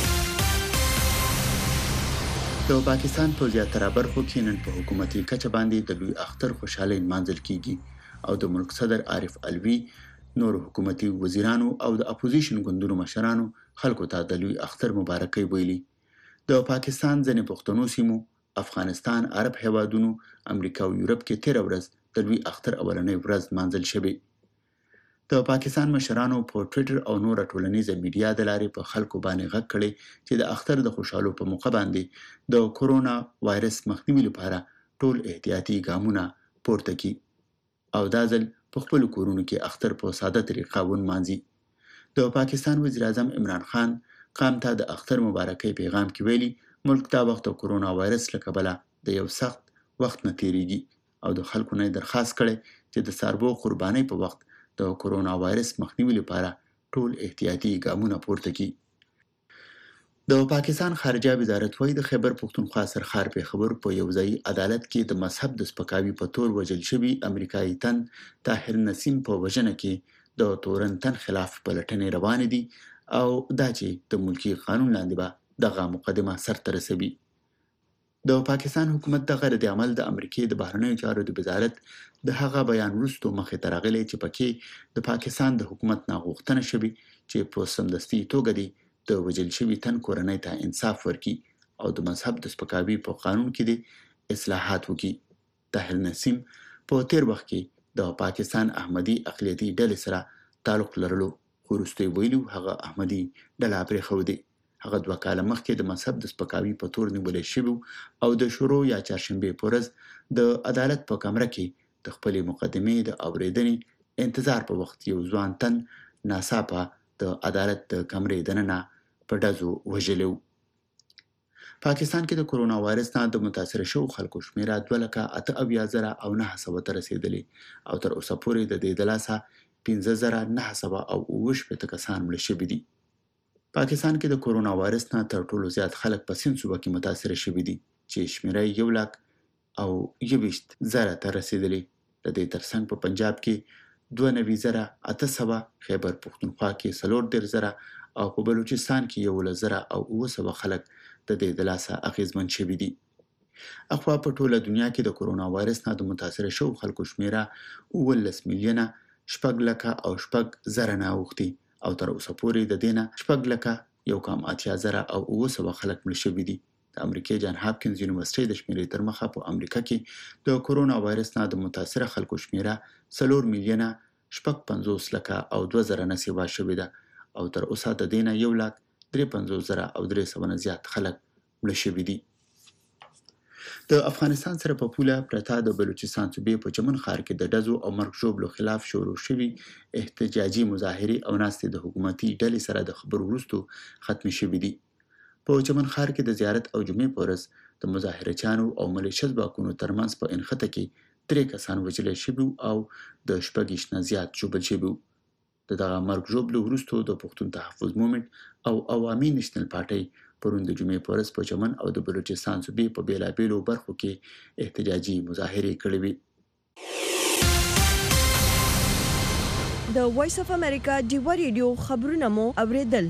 د پاکستان په زیاتره برخو کې نن په حکومتي کچه باندې د لوی اختر خوشحالي نمانځل کیږي او د ملک صدر عارف الوی نور حکومتي وزیرانو او د اپوزیشن ګوندونو مشرانو خلکو ته د لوی اختر مبارکي ویلي. د پاکستان ځینې پښتنو سیمو افغانستان، عرب هیوادونو، امریکا او یورپ کې تیر ورځ د لوی اختر اولنۍ ورځ مانځل شوې. د پاکستان مشرانو په ټوئیټر او نور ټولنیزه میډیا د لارې په خلکو باندې غږ کړي چې د اختر د خوشحالو په موقع باندې د کورونا وایرس مخنیوي لپاره ټول احتیاطي ګامونه پورته کړي او دا ځل په خپل کورونو کې اختر په ساده طریقه ونمانځي. د پاکستان وزیر اعظم عمران خان قام ته د اختر مبارکۍ پیغام کې ویلي ملک دا وخت د کورونا وایرس له کبله د یو سخت وخت نه تیریږي او د خلکو نه درخواست کړي چې د څاروو قربانۍ په وخت د کورونا وایرس مخنیوي لپاره ټول احتیاطي ګامونه پورته کړي. د پاکستان خارجه وزارت وايي د خیبر پختونخوا سرخار په خبر په یو ځای عدالت کې د مذهب د سپکاوي په تور وژل شوی امریکایي تن طاهر نسیم په وژنه کې د تورنتن خلاف پلټنې روانې دي او دا چې د ملکی قانون لاندې به دغه مقدمه سرته رسوي. د پاکستان حکومت دغه رد عمل د امریکای د بهرنیو چارو د وزارت د هغه بیان وروسته مخې ته راغلی چې پکې د پاکستان د حکومت نه غوښتنه شوې چې په سمدستي توګه دی د وژل شوي تن کورنۍ ته انصاف ورکړي او د مذهب د سپکاوي په قانون کې د اصلاحات وکړي. طاهر نسیم په تیر وخت کې د پاکستان احمدي اقلیتي ډلې سره تعلق لرلو خو وروسته ویلي هغه احمدي ډله پرېښودې. هغه دوه کاله مخکې د مذهب د سپکاوي په تور نیولای شوی او د شروع یا چهارشنبې په ورځ د عدالت په کمره کې د خپلې مقدمې د اورېدنې انتظار په وخت یو ځوان تن ناڅاپه د عدالت د کمرې دننه په ډزو وژلی و. پاکستان کې د کورونا وایرس نه د متاثر شوو خلکو شمیره دوه لکه اته اویا زره او نه سوه ته رسېدلې او تر اوسه پورې د دې د لاسه پنځه زره نه سوه او اوه شپېته کسان مړه شوي دي. پاکستان کې د کورونا وایرس نه تر ټولو زیات خلک په سیند صوبه کې متاثر شوي دي چې شمیره یو لک او یوویشت زره ته رسیدلې. د دې ترڅنګ په پنجاب کې دوه نوي زره اته سوه، خیبر پختونخوا کې څلور دېرش زره او په بلوچستان کې یولس زره او اوه سوه خلک د دې د لاسه اغېزمن شوي دي. اخوا په ټوله دنیا کې د کورونا وایرس نه د متاثر شوو خلکو شمیره اوولس میلیونه شپږ لکه او شپږ زره نه اوښتي او تر اوسه پورې د دې نه شپږ لکه یو کم اتیا زره او اوه سوه خلک مړه شوي دي. د امریکای جان هاپکینز یونیورسيټي د شمیرې تر مخه په امریکا کې د کورونا وایرس نه د متاثر خلکو شمیره څلور میلیونه شپږ پنځوس لکه او دوه زره نه سیوا شوې ده او تر اوسه د دې نه یو لک درې پنځوس زره او درې سوه نه زیات خلک مړه شوي دي. د افغانستان سره په پوله پرته د بلوچستان صوبې په چمن ښار کې د ډزو او مرګ ژوبلو خلاف شروع شوي احتجاجي مظاهرې او ناستې د حکومتي ډلې سره د خبرو وروسته ختمې شوي دي. په چمن ښار کې د زیارت او جمعې په ورځ د مظاهرچیانو او ملیشه ځواکونو ترمنځ په انخته کې درې کسان وژل شوي او د شپږ نه زیات ژوبل شوي. د دغه مرګ ژوبلو وروسته د پښتون تحفظ مومنټ او عوامي نېشنل پارټۍ پرون د جمعې په ورځ په چمن او د بلوچستان صوبې په بیلابیلو برخو کې احتجاجي مظاهرې کړې وې. د وایس اف امریکا ډیوا ریډیو خبرونه مو اوریدل.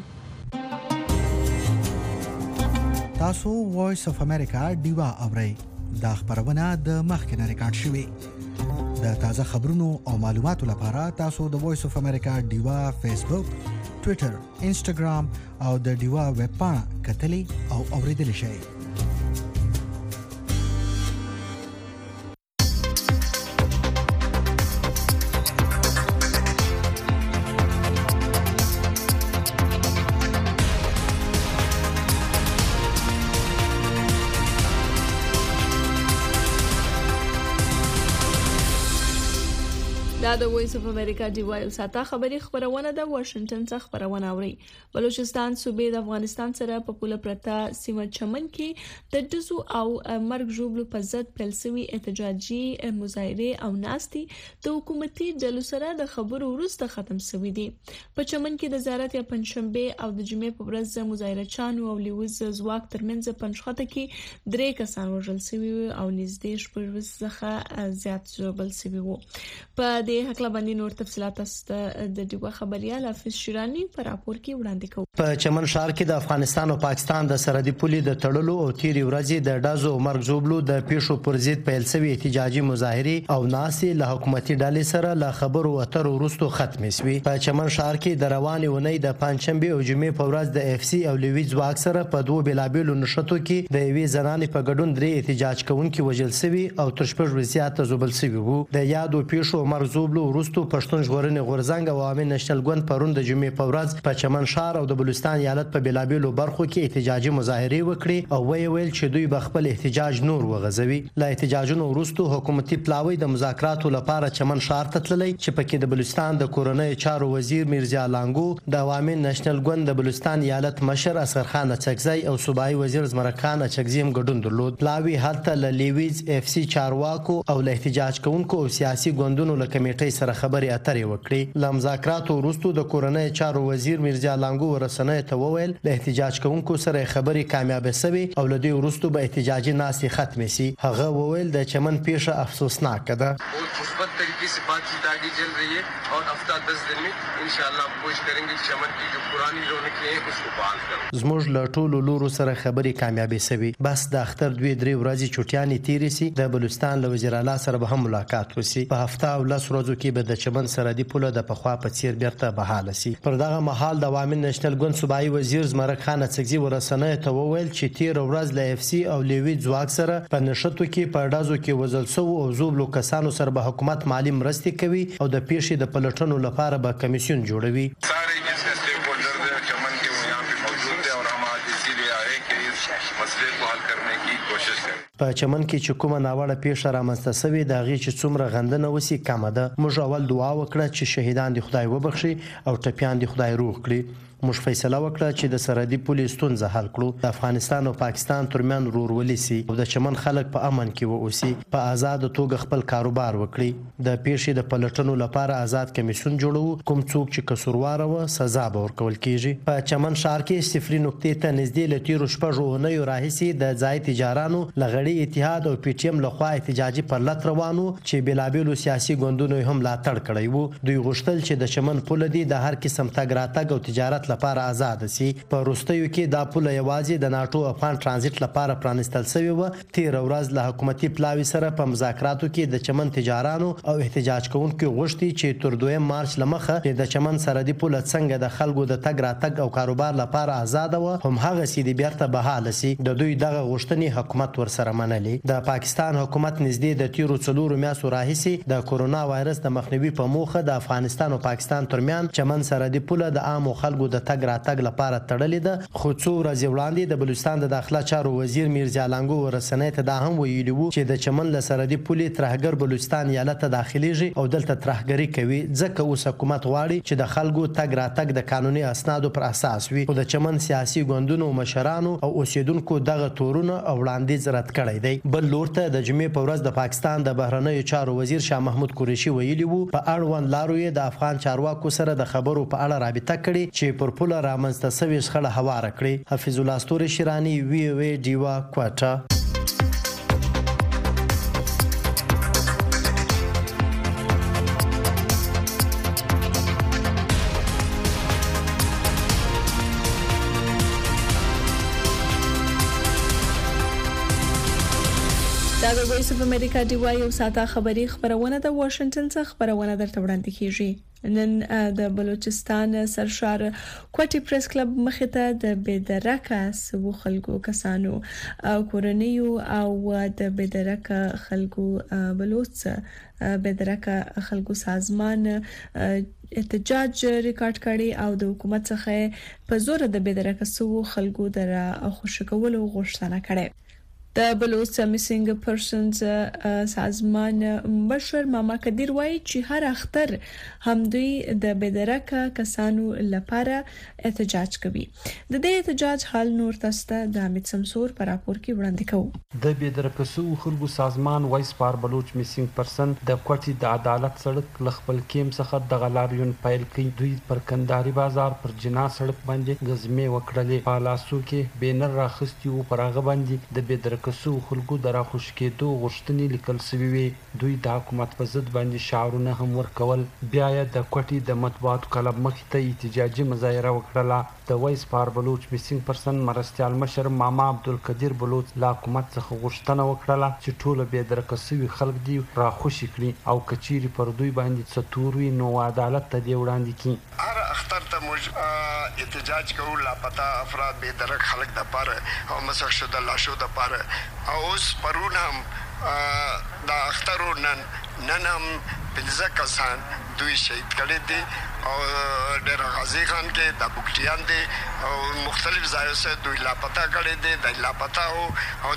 تاسو وایس اف امریکا ډیوا اورئ. دا خبرونه د مخکنه ریکارډ شوې. د تازه خبرونو او معلوماتو لپاره تاسو د وایس اف امریکا ډیوا فیسبوک، ټوئیټر، انسټاګرام او د ډیوا ویب پاڼه کتلې او اوریدل شئ. دا د وایس اف امریکا دی وایو ساته خبري خبرونه د واشنگټن څخه خبرونه اوري. بلوچستان صوبې د افغانستان سره په پوله پرتا سیمه چمن کې د دزو او مرګ ژوبلو په ضد پلسوي احتجاجي مظاهره او ناستي د حکومتي ډلو سره د خبرو وروسته ختم شوې دي. په چمن کې د زیارت یا پنځشنبه او د جمعې په ورځ مظاهره چانو او لیوز زواک ترمنځ پنځخته کې درې کسان وژل شوي او نږدې شپږ څخه زیات ژوبل شوي وو. په دې حکله باندې نور تفصيلات است د ډیوا خبريال حافظ شیرانی پر راپور کې وړاندې کوي. په چمن ښار کې د افغانستان او پاکستان د سرحدي پولې د تړلو او تیری ورځې د ډازو مرګ زوبلو د پیښو پر ضد پیل شوی احتجاجي مظاهره او ناسي له حکومتي ډلې سره له خبرو اترو وروسته ختمې شوې. په چمن ښار کې د روانې ونې د پنځشنبه او جمعې په ورځ د اف سي او لوی ځواک سره په دوه بلابلو نشټو کې د یوې زنانې په ګډون درې احتجاج کوونکي وژل شوي او تر شپږ زیات زوبل شوي وو. د یادو پیښو مرګ زوبلو وروسته پښتون ژغورنې غورځنګ او عوامي نېشنل ګوند پرون د جمعې په ورځ په چمن ښار او د بلوچستان ایالت په بلابلو برخو کې احتجاجي مظاهره وکړي او ویل چې دوی به خپل احتجاج نور وغځوي. لا احتجاجونو وروسته حکومتي پلاوی د مذاکراتو لپاره چمن ښار ته تللی چې پکې د بلوچستان د کورنۍ چارو وزیر میرزا لانګو، د عوامي نېشنل ګوند د بلوچستان ایالت مشر اصغر خان اچکزی او صوبایي وزیر زمرک خان اچکزی هم ګډون درلود. پلاوی هلته له لیویز اف سی چارواکو او له احتجاج کوونکو او سیاسي ګوندونو له کمیټې سره خبرې اترې وکړي. له مذاکراتو وروسته د کورنۍ چارو وزیر میرزا لانګو ورسنۍ ته وویل له احتجاج کوونکو سره خبرې کامیاب شوي او له دې وروسته به احتجاجي ناستې ختمې شي. هغه وویل د چمن پیښه افسوسناک ده. مثبت طریقے سے بات چیت آگے چل رہی ہے اور ہفتہ دس دن میں انشاءاللہ کوشش کریں گے چمن کی جو پرانی رونقیں ہیں اس کو بحال کریں. زموږ له ټولو لورو سره خبرې کامیابې شوي. بس د اختر دوی درې ورځې چټیانې تیرې شي. د بلوچستان له وزیر اعلی سره به هم ملاقات وشي. په هفته او لس ورځو کې به د چمن سرحدي پوله د پخوا په څیر بیرته بحاله شي. پر دغه مهال د عوامي نېشنل ګوند صوبایي وزیر زمرک خان اڅکزي ورسنۍ ته وویل چې تیر ورځ له اف سی او لیوی ځواک سره په نشټو کې په ډازو کې وژل شوو او زوبلو کسانو سره به حکومت مالی مرستې کوي او د پیښې د پلټنو لپاره به کمیسیون جوړوي. په چمن کې چې کومه ناوړه پیښه رامنځته شوې د هغې چې څومره غندنه وسي کمه ده. موږ اول دعا وکړه چې شهیدان دې خدای وبخښي او ټپیان دې خدای روغ کړي. موږ فیصله وکړه چې د سرحدي پولې ستونزه حل کړو. د افغانستان او پاکستان ترمن ورورولي سي او د چمن خلک په امن کې واوسي. په آزاد توګه خپل کاروبار وکړي. د پیښې د پلټنو لپاره آزاد کمیسیون جوړو. کوم څوک چې قصوروار و سزا به ورکول کیږي. په چمن ښار کې صفري نقطې ته نږدې له تیرو شپږو اونیو راهیسې د ځای تجارانو لغړی اتحاد او پی ټی ایم لخوا احتجاجي پرلط روانو چې بلابلو سیاسي ګوندونو هم ملاتړ کړی وو. دوی غوښتل چې د چمن پوله دی د هر قسم تګ راتګ او تجارت لپاره آزاد شي. په وروستیو کې دا پوله یوازې د ناتو افغان ترانزیت لپاره پرانستل شوی و. تیر ورځ له حکومتي پلاوی سره په مذاکراتو کې د چمن تجارانو او احتجاج کوونکو غوښتي چې تر دویم مارچ لمخه د چمن سرحدي پوله څنګه د خلکو د تګ راتګ او کاروبار لپاره آزاد و هم هغه سیدی بیرته بحاله شي. د دوی دغه غوښتنې حکومت ورسره منلې. د پاکستان حکومت نږدې د تیرو څلورو میاشتو راهیسې د کورونا وایرس د مخنیوي په موخه د افغانستان او پاکستان ترمن چمن سرحدي پوله د عامو خلکو د تګ راتګ لپاره تړلې ده. خو څو ورځې وړاندې د بلوچستان د داخله چارو وزیر میرزا لانګو ورسنۍ ته دا هم ویلي وو چې د چمن له سرحدي پولې ترهګر بلوچستان ایالت ته داخليږي او دلته ترهګري کوي. ځکه اوس حکومت غواړي چې د خلکو تګ راتګ د قانوني اسنادو پر اساس وي. او د چمن سیاسي ګوندونو مشرانو او اوسیدونکو دغه تورونه او وړاندیز رد کړی دی. بل لور ته د جمعې په ورځ د پاکستان د بهرنیو چارو وزیر شاه محمود قریشي ویلي وو په اړوند لارو یې د افغان چارواکو سره د خبرو په اړه رابطه کړې چې پر پورپوله رامنځته شوې شخړه هواره کړې. حفیظ الله ستوري شیرانی وی او ای ډیوا کوټه. دا د وایس اف امریکا دی وایو ساته خبری خبرونه د واشنگټن څخه خبرونه درته وړاندې کیږي. نن د بلوچستان سرشار کوټي پریس کلب مخې ته د بيدرکه سو خلکو کسانو کورنیو او د بيدرکه خلکو بلوچ بيدرکه خلکو سازمان احتجاج ریکارډ کړي او د حکومت څخه په زور د بيدرکه سو خلکو در خوشکولو غوښتنه کړې. د بلوچ میسنګ پرسنز سازمان مشر ماما قدیر وایي چې هر اختر هم دوی د بيدرکه کسانو لپاره احتجاج کوي. د دې احتجاج حال نور تاسو د حمید سمسور پر راپور کې وړاندې کوو. د بيدرکه سو خلکو سازمان وایس پار بلوچ میسنګ پرسن د کوټي د عدالت سړک لخپل کېم څخه د غلاریون پایل کوي. دوی پر کنداري بازار پر جنا سړک باندې غزمه وکړلې. پالاسو کې بینر راخستي او پرغه باندې د بيدرکه کسو خلکو درا خوش کېدو غوښتنې لیکل شوی وي. دوی د حکومت په ضد باندې شعارونه هم ورکول. بیا د کوټي د مطبوعاتو کلب مخ ته احتجاجي مظاهره وکړه. د وایس پار بلوچ میسنګ پرسن مرستيال مشر ماما عبدالقدیر بلوچ لا حکومت څخه غوښتنه وکړه چې ټول بيدرکه سوي خلک دی را خوشی کړي او کچيري پر دوی باندې ستوري نو عدالت ته دی وړاندې کړي. هر اختر ته موږ احتجاج کوو لا پتا افراد بيدرک خلک د پاره او مسخ شو د لاشو د پاره او اوس پرون هم د اخترو نن نن هم پنځه کسان دوی شهید کړي دي او ډېر غازی خان کې د بوکټیان دي او مختلف ځایو څخه دوی لاپتا کړي دي د لاپتا او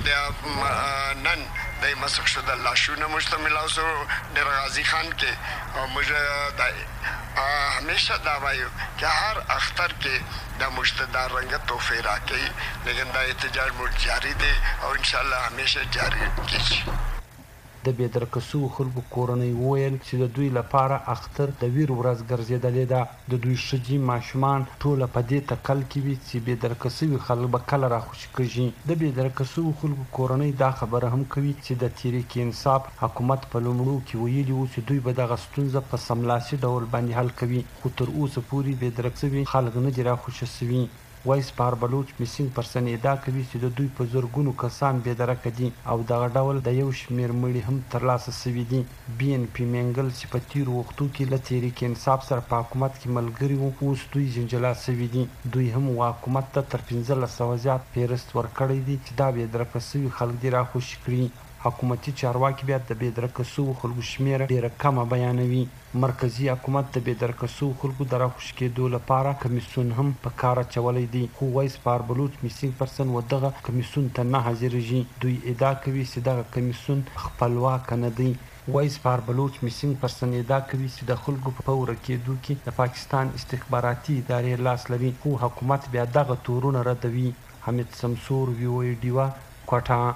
د نن د مسخ شو د لاشونه مشتمل او ډېر غازی خان کې او موږ د همیشه دا وایو چې هر اختر کې د مشتدار رنګ توفیق راکړي لیکن دا احتجاج مو جاری دی او ان شاء الله همیشه جاری کیږي. د بيدرکه سو خلکو کورنۍ وویل چې د دوی لپاره اختر د ویر ورځ ګرځیدلې ده. د دوی شجي ماشومان ټول په دې تکل کې وي چې بيدرکه سو خلک به کله را خوشی کړي. د بيدرکه سو خلکو کورنۍ دا خبره هم کوي چې د تحریک انصاف حکومت په لومړو کې ویلي و چې دوی به د غستونزه په سملاسي ډول باندې حل کوي خو تر اوسه پورې بيدرکه سو خلک نه جرا خوشی سوي. وایس پار بلوچ میسنګ پرسن ادعا کوي چې د دوی په زورګونو کسان بيدرکه دي او دغه ډول د یو شمیر مړي هم ترلاسه شوي دي. بي ان پی منګل چې په تیر وختو کې له تحریک انصاف سره په حکومت کې ملګري وو اوس دوی جنجاله شوي دي. دوی هم حکومت ته تر پنځلس سوه زیات پیرست ورکړی دي چې دا بيدرکه شوي خلک دی را خوشي کړي. حکومتي چارواکي بیا د بيدرکه سو خلکو شمیر ډیره کمه بیانوي. مرکزی حکومت د بيدرکه سو خلکو درا خوش کېدو لپاره کمیسون هم په کار چولې دي خو وایس پار بلوچ میسنګ پرسن ودغه کمیسون ته نه حاضرېږي. دوی ادعا کوي چې دغه کمیسون خپلواک نه دی. وایس پار بلوچ میسنګ پرسن ادعا کوي چې د خلکو په پوره کېدو کې د پاکستان استخباراتي ادارې لاس لري خو حکومت بیا دغه تورونه ردوي. حمید سمسور وی او ای ډیوا کوټه.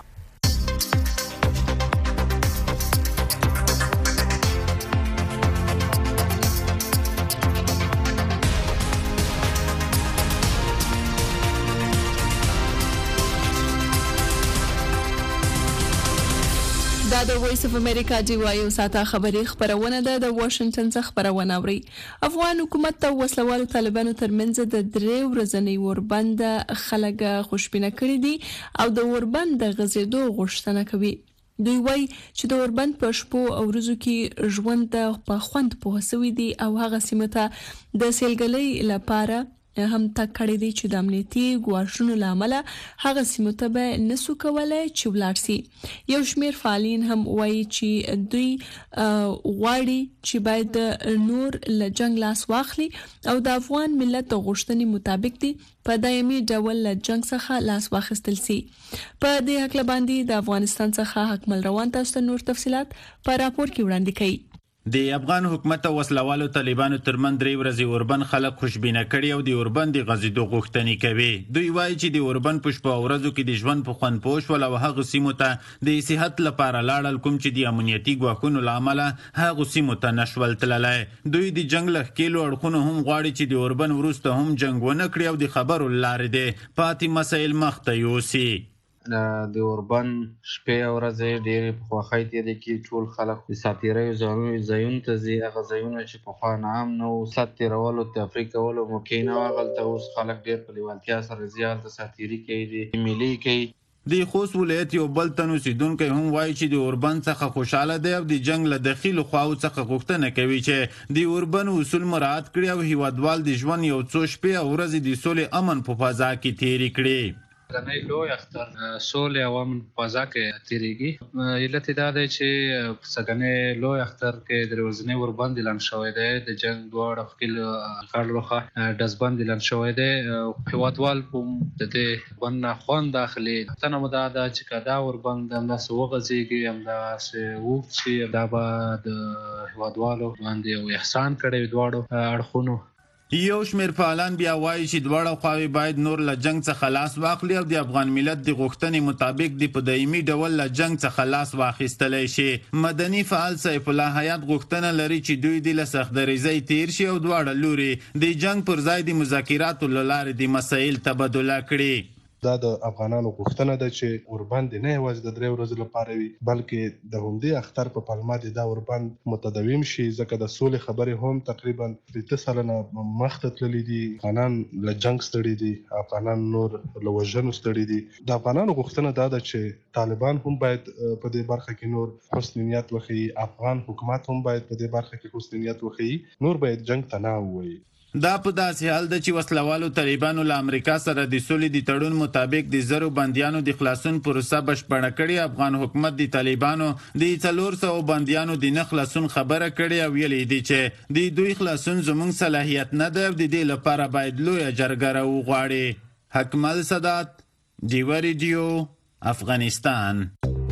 دا د وایس اف امریکا دی وایو ساته خبری خبرونه ده د واشنگټن څخه خبرونه اوري. افغان حکومت ته وسلوالو طالبانو ترمنځ د درې ورځنی وربند خلک خوشبینه کړی دي او د وربند غزیدو غوښتنه کوي. دوی وایي چې د وربند په شپو او ورځو کې ژوند په خوند په هڅوي دي او هغه سیمه ته د سیلګلۍ لپاره هم تک کړی دی چې د امنیتي ګواښونو لامل هغه سیمه ته به نسو کولای چې ولاړ سي. یو شمیر فعالین هم وایي چې دوی غواړي چې باید نور له جنگ لاس واخلي او د افغان ملت غوښتنې مطابق دي په دایمي ډول له جنگ څخه لاس واخیستل سي. په دې حق باندې د افغانستان څخه حکمل روان تاسو نور تفصيلات په راپور کې وړاندې کړي. د افغان حکومت او وسلوالو طالبانو ترمن درې ورځې اوربن خلک خوشبینه کړي او د اوربن د غزیدو غوښتنې کوي. دوی وایي چې د اوربن په شپه ورځو کې د ژوند په خوند پوه شول او هغه سیمو ته د صحت لپاره لاړل کوم چې د امنیتي ګواښونو له امله هغه سیمو ته نشول تللی. دوی د جنګ له ښکېلو اړخونو هم غواړي چې د اوربن وروسته هم جنګ ونه کړي او د خبرو له لارې د پاتې مسایل مخته یوسي. د اوربن شپې او ورځې ډېرې په خوښۍ تېرې کړي. ټول خلک د ساتېریو ځایونو ته ځي، هغه ځایونه چې پخوا نام نه وو، سات تېرولو تفریح کولو موقع نه وه. هغلته اوس خلک ډېر په لیوالتیا سره ځي، هلته ساتېري کوي، د مېلې کوي. د خوست ولایت یو بل تن اوسېدونکی هم وایي چې د اوربن څخه خوشحاله دی او د جنګ له دخیلو خواو څخه غوښتنه کوي چې د اوربن اصول مراعات کړي او هیوادوال د ژوند یو څو شپې او ورځې د سولې امن په فضا کې تېرې کړي. سږنی لوی اختر سولې او امن په فضا کې تېرېږي. علت یې دا دی چې سږنی لوی اختر کې د ورځنی اوربند اعلان شوی دی، د جنګ دواړه ښکېل غاړو ښه ډزبند اعلان شوی دی. هېوادوال په د دې بند نه خوند اخلي. پوښتنه مو دا ده چې که دا اوربند همداسې وغځېږي، همداسې اوږد شي، دا به د هېوادوالو باندې یو احسان کړی وي دواړو اړخونو. یو شمېر فعالان بیا وایي چې دواړه خواوې باید نور له جنګ څخه لاس واخلي او د افغان ملت د غوښتنې مطابق د په دایمي ډول له جنګ څخه لاس واخیستلی شي. مدني فعال سیف الله حیات غوښتنه لري چې دوی د له سختدریځۍ تیر شي او دواړه لوري د جنګ پر ځای د مذاکراتو له لارې د مسایل تبادله کړي. دا د افغانانو غوښتنه ده چې اوربند نه یوازې د درې ورځې لپاره وي، بلکې د همدې اختر په پلمه د دا اوربند متداوم شي، ځکه د سولې خبرې هم تقریبا اته سلنه مخته تللي دي. افغانان له جنګ ستړي دي، افغانان نور له وژنو ستړي دي. د افغانانو غوښتنه دا ده چې طالبان هم باید په دې برخه کې نور حسن نیت وښیي، افغان حکومت هم باید په دې برخه کې حسن نیت وښیي، نور باید جنګ ته نه ووایي. دا په داسې حال ده چې وسلوالو طالبانو له امریکا سره د سولې د تړون مطابق د زرو بندیانو د خلاصون پروسه بشپړه کړې. افغان حکومت د طالبانو د څلور سوه بندیانو د نه خلاصون خبره کړې او ویلي دي چې د دوی خلاصون زموږ صلاحیت نه ده او د دې لپاره باید لویه جرګه راوغواړي. حکمل سادات، ډیوه ریډیو، افغانستان.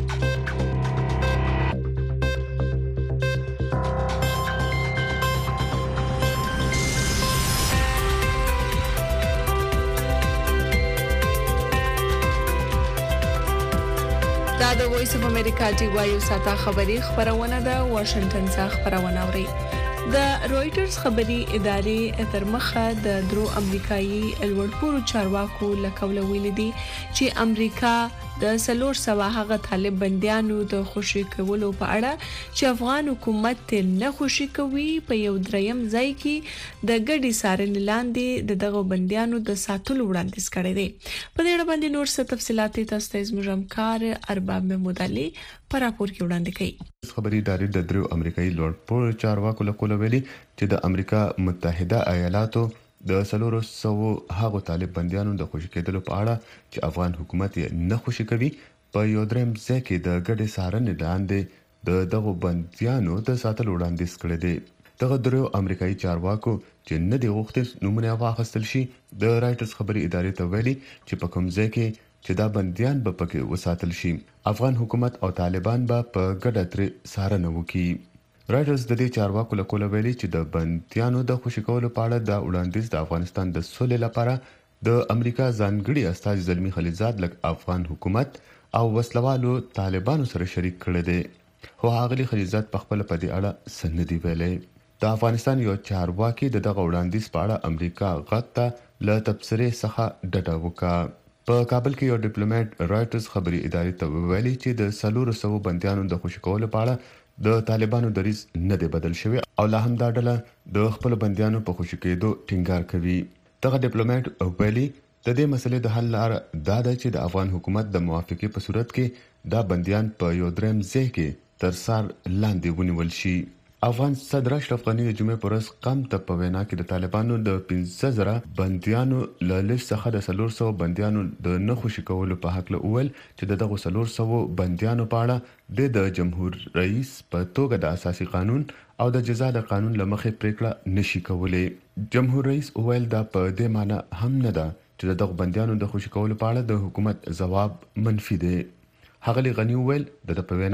دا د وایس اف امریکا ډي واي یو ساته خبري خبرونه ده. واشنگټن څخه خبرونه اوري. د رويټرز خبري ادارې تر مخه د درو امریکایي الوړپورو چارواکو لکوله ویل دي چې امریکا د سلور سوا هغه طالب بنديانو د خوشي کولو په اړه چې افغان حکومت نه خوشي کوي په یو دریم ځای کې د ګډي سارنې لاندې د دغه بنديانو د ساتلو وړاندیز کړی دی. په دې اړه باندې نور څه تفصيلات تاسو ته زموږ کار ارباب محمود علي پر راپور کې وړاندې کړي. خبري ادارې د درو امریکایي لوړپورو چارواکو لکوله ویلي چې د امریکا متحده ایالاتو د سلورو سوو هغو طالب بندیانو د خوشي کېدلو په اړه چې افغان حکومت یې نه خوشي کوي په یو دریم ځای کې د ګډې څارنې لاندې د دغو بندیانو د ساتلو وړاندیز کړی دی. دغه درو امریکایي چارواکو چې نه دي غوښتل نومونه واخیستل شي د رایټرز خبري ادارې ته ویلي چې په کوم ځای کې چې دا بندیان به پکې وساتل شي، افغان حکومت او طالبان به په ګډه ترې څارنه وکړي. رایټرز د دې چارواکو لکوله ویلي چې د بندیانو د خوشي کولو په اړه د وړاندیز د افغانستان د سولې لپاره د امریکا ځانګړي استازي زلمي خلیلزاد لک افغان حکومت او وسلوالو طالبانو سره شریک کړی دی، خو هغه خلیلزاد په خپل په دې اړه څه نه دی ویلي. د افغانستان یو چارواکي د دغه وړاندیز په اړه امریکا غږ ته له تبصرې څخه ډډه وکړه. په کابل کې یو ډیپلوماټ رایټرز خبري ادارې ته ویلي چې د سلور سوو بندیانو د خوشي کولو په اړه د طالبانو دریځ نه دی بدل شوی او لا هم دا ډله د خپل بندیانو په خوشي کېدو ټینګار کوي. دغه ډیپلوماټ ویلي د دې مسلې د حل لاره دا ده چې د افغان حکومت د موافقې په صورت کې دا بندیان په یو دریم ځای کې تر سار لاندې ونیول شي. افغان صدر اشرف غنی د جمعې پر ورځ قم ته په وینا کې د طالبانو د پنځه زره بندیانو له لیست څخه د څلور سوه بندیانو د نه خوشي کولو په هکله وویل چې د دغو څلور سوو بندیانو په اړه د جمهور رئیس په توګه د اساسي قانون او د جزا د قانون له مخې پریکړه نشي کولی. جمهور رئیس وویل دا په دې معنی هم نه ده چې د دغو بندیانو د خوشي کولو په اړه د حکومت ځواب منفي دی. ښاغلي غني وویل د ده په وینا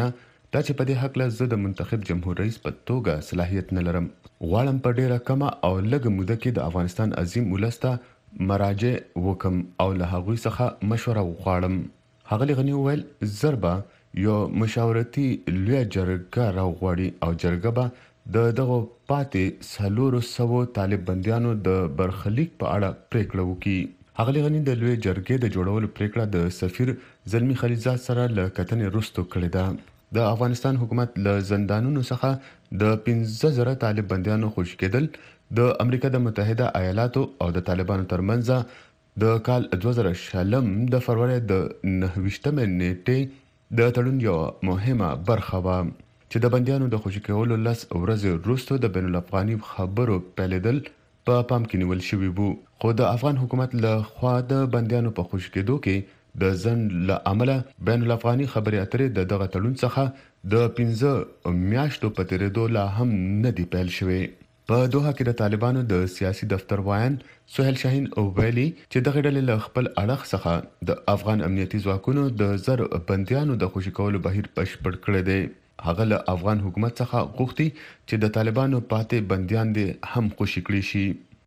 دا چې په دې حق له زه د منتخب جمهور رئیس په توګه صلاحیت نه لرم. غواړم په ډیره کمه او لږه موده کې د افغانستان عظیم ولس ته مراجع وکم او له هغوی څخه مشوره وغواړم. ښاغلي غني وویل ضربه یو مشاورتي لویه جرګه راوغواړي او جرګه به د دغو پاتې څلورو سوو طالب بندیانو د برخلیک په اړه پریکړه وکړي. ښاغلي غني د لویې جرګې د جوړولو پریکړه د سفیر زلمي خلیلزاد سره له کتنې وروسته کړې ده. د افغانستان حکومت له زندانونو څخه د پنځه زره طالب بندیانو خوشي کېدل د امریکا د متحده ایالاتو او د طالبانو ترمنځ د کال دوه زره شلم د فروری د نهه ویشتمې نیټې د تړون یو مهمه برخه وه چې د بندیانو د خوشي کولو لس ورځې وروسته د بین الافغاني خبرو پیلېدل په پام کې نیول شوي وو. خو د افغان حکومت له خوا د بندیانو په خوشي کېدو کې د ځنډ له امله بین الافغاني خبرې اترې د دغه تړون څخه د پنځه میاشتو په تېرېدو لا هم نه دی پیل شوی. په دوحه کې د طالبانو د سیاسي دفتر وایان سهیل شاهین ویلي چې دغه ډلې له خپل اړخ څخه د افغان امنیتي ځواکونو د زر بندیانو د خوشي کولو بهیر بشپړ کړی دی. هغه له افغان حکومت څخه غوښتي چې د طالبانو پاتې بندیان دې هم خوشي کړي شي.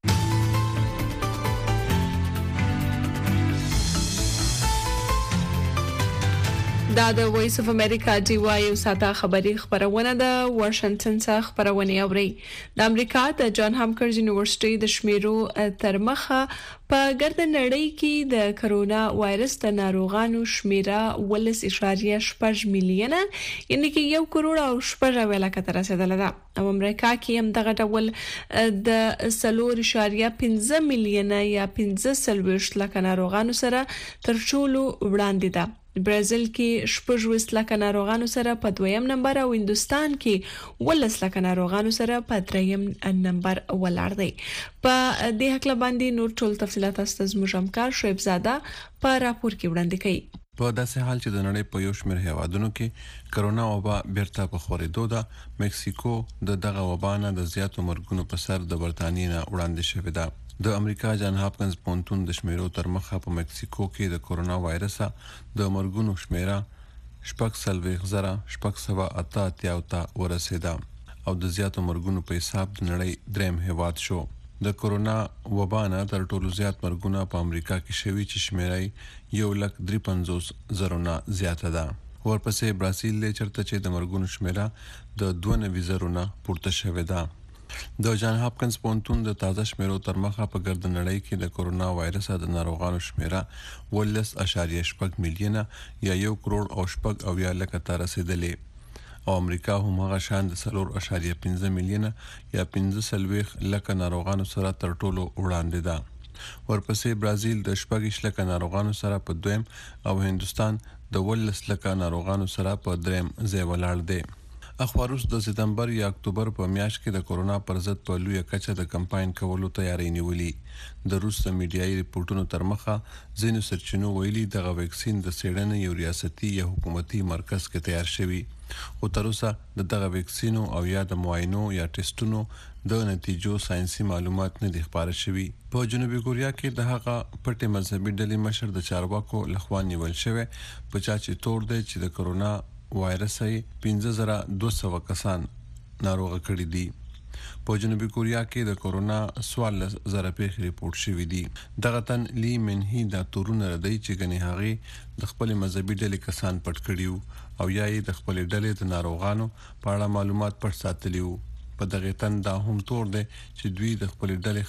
دا د وایس اف امریکا دی وای او ساده خبری خبرونه د واشنگټن څخه خبرونه اوري. د امریکا د جان هاپکینز یونیورسيټي د شمیرو تر مخه په ګرد نړۍ کې د کرونا وایرس د ناروغانو شمیره ولس اشاریه شپږ میلیونه یعنی کې یو کروڑ او شپږ ویلا کتر رسیدله ده. او امریکا کې هم دغه ډول د سلور اشاریه پنځه میلیونه یا پنځه سلويشت لک ناروغانو سره تر ټولو وړاندې ده. برازیل کې شپږ ویشت لک ناروغانو سره په دویم نمبر او هندستان کې ولس لک ناروغانو سره په دریم نمبر ولاړ دی. په دې حق باندې نور ټول تفصيلات تاسو زموږ همکار شعیب زاده په راپور کې وړاندې کړي. په داسې حال چې د نړۍ په یو شمېر هیوادونو کې کرونا وبا بیرته په خورېدو ده، مکسیکو د دغه وبا نه د زیاتو مرګونو په سر د برتانیې نه وړاندې شوې ده. د امریکا جان هاپکینز پونتون د شمیرو تر مخه په مکسیکو کې د کورونا وایرس د مرګونو شمیره شپږ سلويخ زره شپږ سوه اته اتیا ته ورسېده او د زیاتو مرګونو په حساب د نړۍ دریم هیواد شو. د کورونا وبا نه تر ټولو زیات مرګونه په امریکا کې شوي چې شمیره یو لک درې پنځوس زره نه زیاته ده. ورپسې برازیل له چرته چې د مرګونو شمیره د دوه نوي زره نه پورته شوې ده. د جان هاپکینز پونتون د تازه شمیرو تر مخه په ګرد نړۍ کې د کورونا وایرس د ناروغانو شمیره ولس اشاریه شپږ میلیونه یا یو کروڑ او شپږ او یا لکه ته رسیدلې او امریکا هم هغه شان د سلور اشاریه پنځه میلیونه یا پنځه سلويخ لکه ناروغانو سره تر ټولو وړاندې ده. ورپسې برازیل د شپږ لکه ناروغانو سره په دویم او هندستان د ولس لکه ناروغانو سره په دریم ځای ولاړ دی. اخباروس د سپتمبر یا اکتوبر په میاشت کې د کورونا پر ضد په لویه کچه د کمپاین کولو تیاری نیولې. د روس د میډیایي ریپورتونو تر مخه ځینو سرچینو ویلي دغه ویکسین د څېړنې یو ریاستي یا حکومتي مرکز کې تیار شوی، خو تر اوسه د دغه ویکسینو او یا د معاینو یا ټیسټونو د نتیجو ساينسي معلومات نه دي خبره شوي. په جنوبي کوریا کې د هغه پټې مذهبي ډلې مشر د چارواکو لخوا نیول شوی په چا چې تور دی چې د کورونا وایرس یې پنځه زره دوه سوه کسان ناروغه کړي دي. په جنوبي کوریا کې د کورونا څوارلس زره پیښې ریپورت شوې دي. دغه تن لی منهي دا تورونه ردی چې ګنې هغې د خپل مذهبي ډلې کسان پټ کړي او یا یې د خپل ډلې د ناروغانو په اړه معلومات پټ ساتلي وو. په دغه تن دا هم تور دی چې دوی د خپل ډلې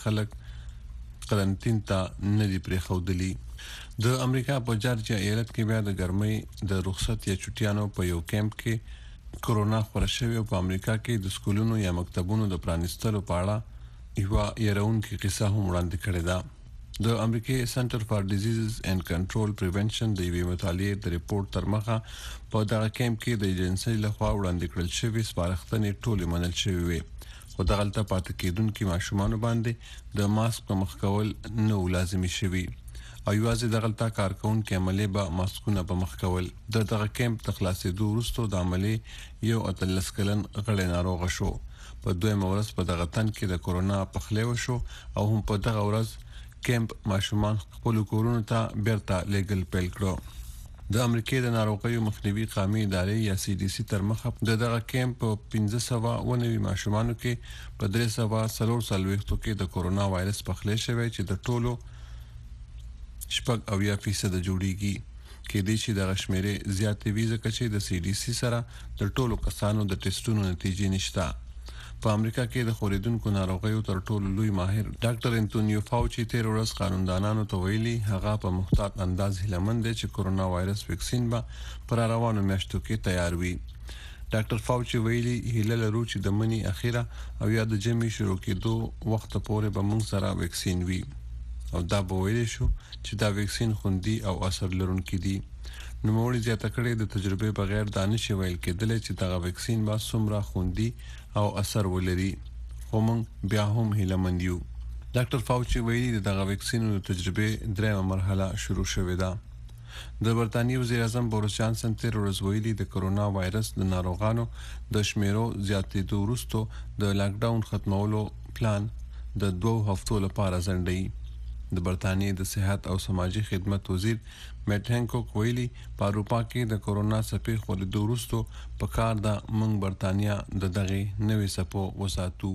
خلک قرنټین ته نه دي پرېښودلي. د امریکا په جارجیا ایالت کې بیا د ګرمۍ د رخصت یا چټیانو په یو کیمپ کې کورونا خپره شوې او په امریکا کې د سکولونو یا مکتبونو د پرانیستلو په اړه یوه یېرونکې قصه هم وړاندې کړې ده. د امریکای سنټر فار ډیزیزز اینډ کنټرول پریونشن د یوې مطالعې د ریپورت تر مخه په دغه کیمپ کې د ایجنسۍ لخوا وړاندې کړل شوې سپارښتنې ټولې منل شوې وې، خو دغلته پاتې کېدونکي ماشومانو باندې د ماسک په مخ کول نه لازمي شوي او یوازې دغلته کارکونکي عملي به ماسکونه په مخ کول. د دغه کیمپ د خلاصېدو وروسته د عملي یو اتلس کلن غړی ناروغه شو. په دویمه ورځ په دغه تن کې د کورونا پخلی وشو او هم په دغه ورځ کیمپ ماشومان خپل کورونو ته بیرته لیږل پیل کړو. د امریکای د ناروغیو مخنیوي قومي ادارې یا سی ډي سی تر مخه د دغه کیمپ په پنځه سوه ونوي ماشومانو کې په درې سوه څلور څلوېښتو کې د کورونا وایرس پخلی شوی چې د ټولو شپږ اویا فیصد جوړیږي کې دې چې د شمیرې زیاتې وي ځکه چې د سی ډي سی سره د ټولو کسانو د ټیسټونو نتیجې نشته. په امریکا کې د خوریدونکو ناروغیو تر ټولو لوی ماهر ډاکټر انټونیو فاوچي تیر ورځ قانوندانانو ته ویلي هغه په محتاط انداز هیلمند دی چې کورونا وایرس ویکسین به پر روانو میاشتو کې تیار وي. ډاکټر فاوچي ویلي هیله لرو چې د منی اخیره او یا د جمی شروع کېدو وخت پورې به موږ سره ویکسین وي او دا به ویل شو چې دا ویکسین خوندي او اثر لرونکي دي. نوموړي زیاته کړې د تجربې بغیر دا نشي ویل کېدلی چې دغه ویکسین به څومره خوندي او اثر ولري خو موږ بیا هم هیلهمند یو. ډاکټر فاوچي ویلي د دغه ویکسینو د تجربې دریمه مرحله شروع شوې ده. د برتانیې وزیر اعظم بوریس جانسن تیر ورځ ویلي د کورونا وایرس د ناروغانو د شمیرو زیاتېدو وروسته د لاک ډاون ختمولو پلان د دوه هفتو لپاره ځنډوي. د برتانیې د صحت او سماجي خدمت وزیر میټ هینکوک ویلي په اروپا کې د کورونا څپې خورېدو وروسته په کار ده موږ برتانیا د دغې نوې څپو وساتو.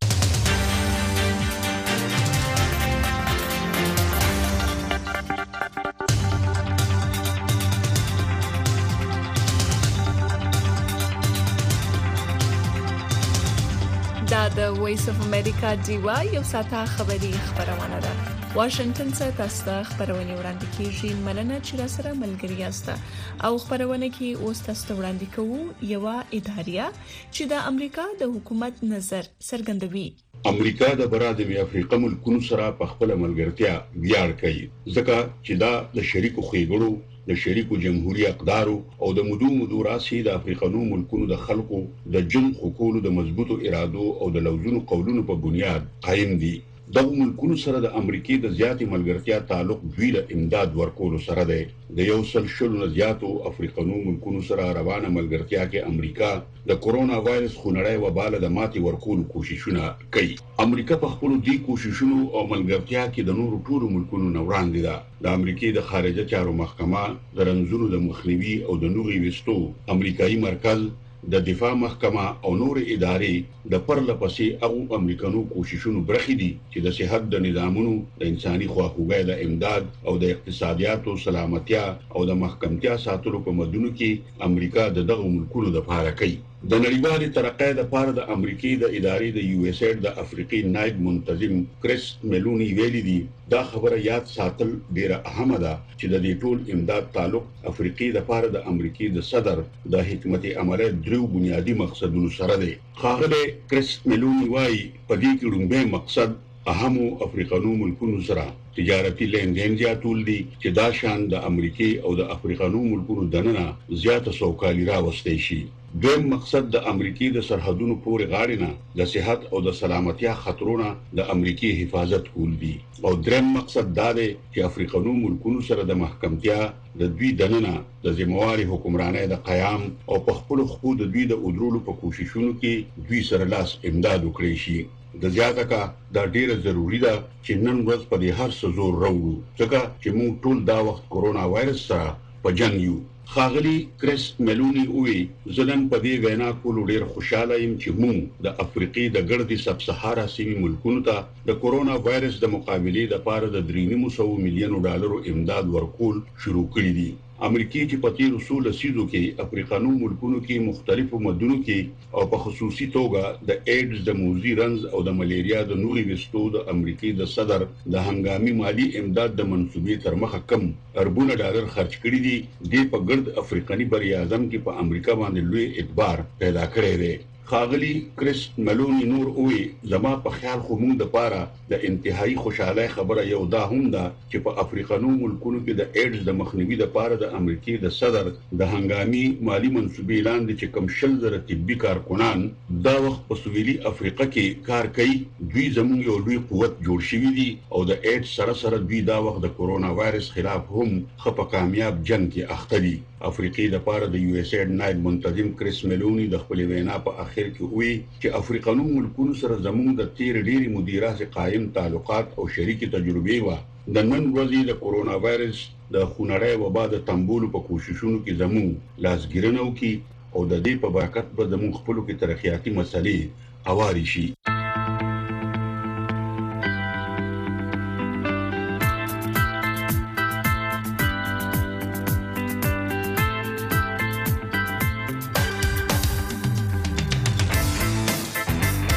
دا د وایس اف امریکا ډیوا یو ساته خبري خبرونه ده. واشنگټن څخه تاسو ته خبرونه وړاندې کیږي. مننه چې را سره ملګری یاست او خبرونه کې اوس تاسو ته وړاندې کوو یو اداریا چې د امریکا د حکومت نظر څرګندوي. امریکا د برادمي افریقا ملکونو سره په خپل ملګرتیا ویاړ کوي ځکه چې دا د شریکو خېګړو د شریکو جمهوریت اقدارو او د مدو مدو راسي د افریقانو ملکونو د خلکو د جن حقوقو د مضبوطو ارادو او د لوزونو قولونو په بنیاد قائم دي. دغه ملکونو سره د امریکای د زیاتې ملګرتیا تعلق دوی له امداد ورکولو سره دی. د یو سل شلو نه زیاتو افریقانو ملکونو سره روانه ملګرتیا کې امریکا د کورونا وایرس خونړی وباله د ماتې ورکولو کوششونه کوي. امریکا په خپل دې کوششونو او ملګرتیا کې د نورو ټولو ملکونو نه وړاندې ده. د امریکای د خارجه چارو محکمه د رنځونو د مخنیوي او د نوغي وستو امریکایي مرکز د دفاع محکمه او نور ادارې د پرله پسې هغو امریکانو کوششونو برخې دي چې د صحت د نظامونو د انساني خواخوږۍ د امداد او د اقتصادیاتو سلامتیا او د محکمتیا ساتلو په مدونو کې امریکا د دغه ملکونو لپاره کوي. د نړیوالې ترقۍ لپاره د امریکای د ادارې د یو اس ایډ د افریقي نائب منتظم کریس ملونی ویلي دي دا خبره یاد ساتل ډیره اهمه ده چې د دې ټول امداد تعلق افریقي لپاره د امریکای د صدر د حکمت عمله درو بنیادی مقصدونو سره دی. ښاغلی کریس ملونی وايي په دې کې لومړی مقصد اهمو افریقانو ملکونو سره تجارتي لیندین زیاتول دي چې دا شان د امریکای او د افریقانو ملکونو دننه زیاته سوکالي راوستي شي. دویم مقصد د امریکای د سرحدونو پورې غاړې نه د صحت او د سلامتیا خطرونه د امریکای حفاظت کول دي. او دریم مقصد دا دی چې افریقانو ملکونو سره د محکمتیا د دوی دننه د ذمہواري حکمرانۍ د قیام او په خپل خپو د دوی د ودرولو په کوششونو کې دوی سره لاس امداد وکړي شي. د زیاته کا دا ډیره ضروری ده چې نن ورځ په دې هر څه زور راوړو ځکه چې موږ ټول دا وخت کورونا وایرس سره په جنګ یو. ښاغلی کریس ملونی وی زنن په دې وینا کولو ډیر خوشاله یم چې موږ د افریقي د ګردي سب صحرا سیمې ملکونو ته د کورونا وایرس د مقابلې لپاره د درې نیم سوه میلیونو ډالرو امداد ورکول شروع کړی دي. امریکای چې په تیر اصول سیدو کې افریقانو ملکونو کې مختلفو مدونو کې او په خصوصي توګه د ایډز د موزي رنز او د ملیریا د نوري وستو د امریکای د صدر د هنګامي مالی امداد د منسوبې تر مخه کم اربونه ډالر خرج کړي دي. د په ګرد افریقاني بری اعظم کې په امریکا باندې لوی اعتبار پیدا کړی دی. ښاغلی کریس ملونی نور وی زما په خیال خو موږ د پاره د انتهایی خوشاله خبره یو دا هم ده چې په افریقانو ملکونو کې د ایډز د مخنیوي لپاره د امریکای د صدر د هنګامي مالی منسوبې لاندې چې کم شل زره طبي کارکنان دا وخت په سویلي افریقا کې کار کوي. دوی زموږ یو لوی قوت جوړ شوي دي او د ایډز سره سره دوی دا وخت د کورونا وایرس خلاف هم ښه په کامیاب جنګ کې اخته دي. افریقي د پاره د یو اس ایډ نائب منتظم کریس ملونی د خپل وینا په اخر کې وی چې افریقانو ملکونو سره زموږ د تیر ډیری مدیرات قائم تعلقات او شریکي تجربې و د نن ورځې د کورونا وایرس د خونړۍ وبا د تنبول په کوششونو کې زموږ لاسګرنه وکي او د دې په برکت به زموږ خپلو کې ترقیاتي مسلې هواري شي.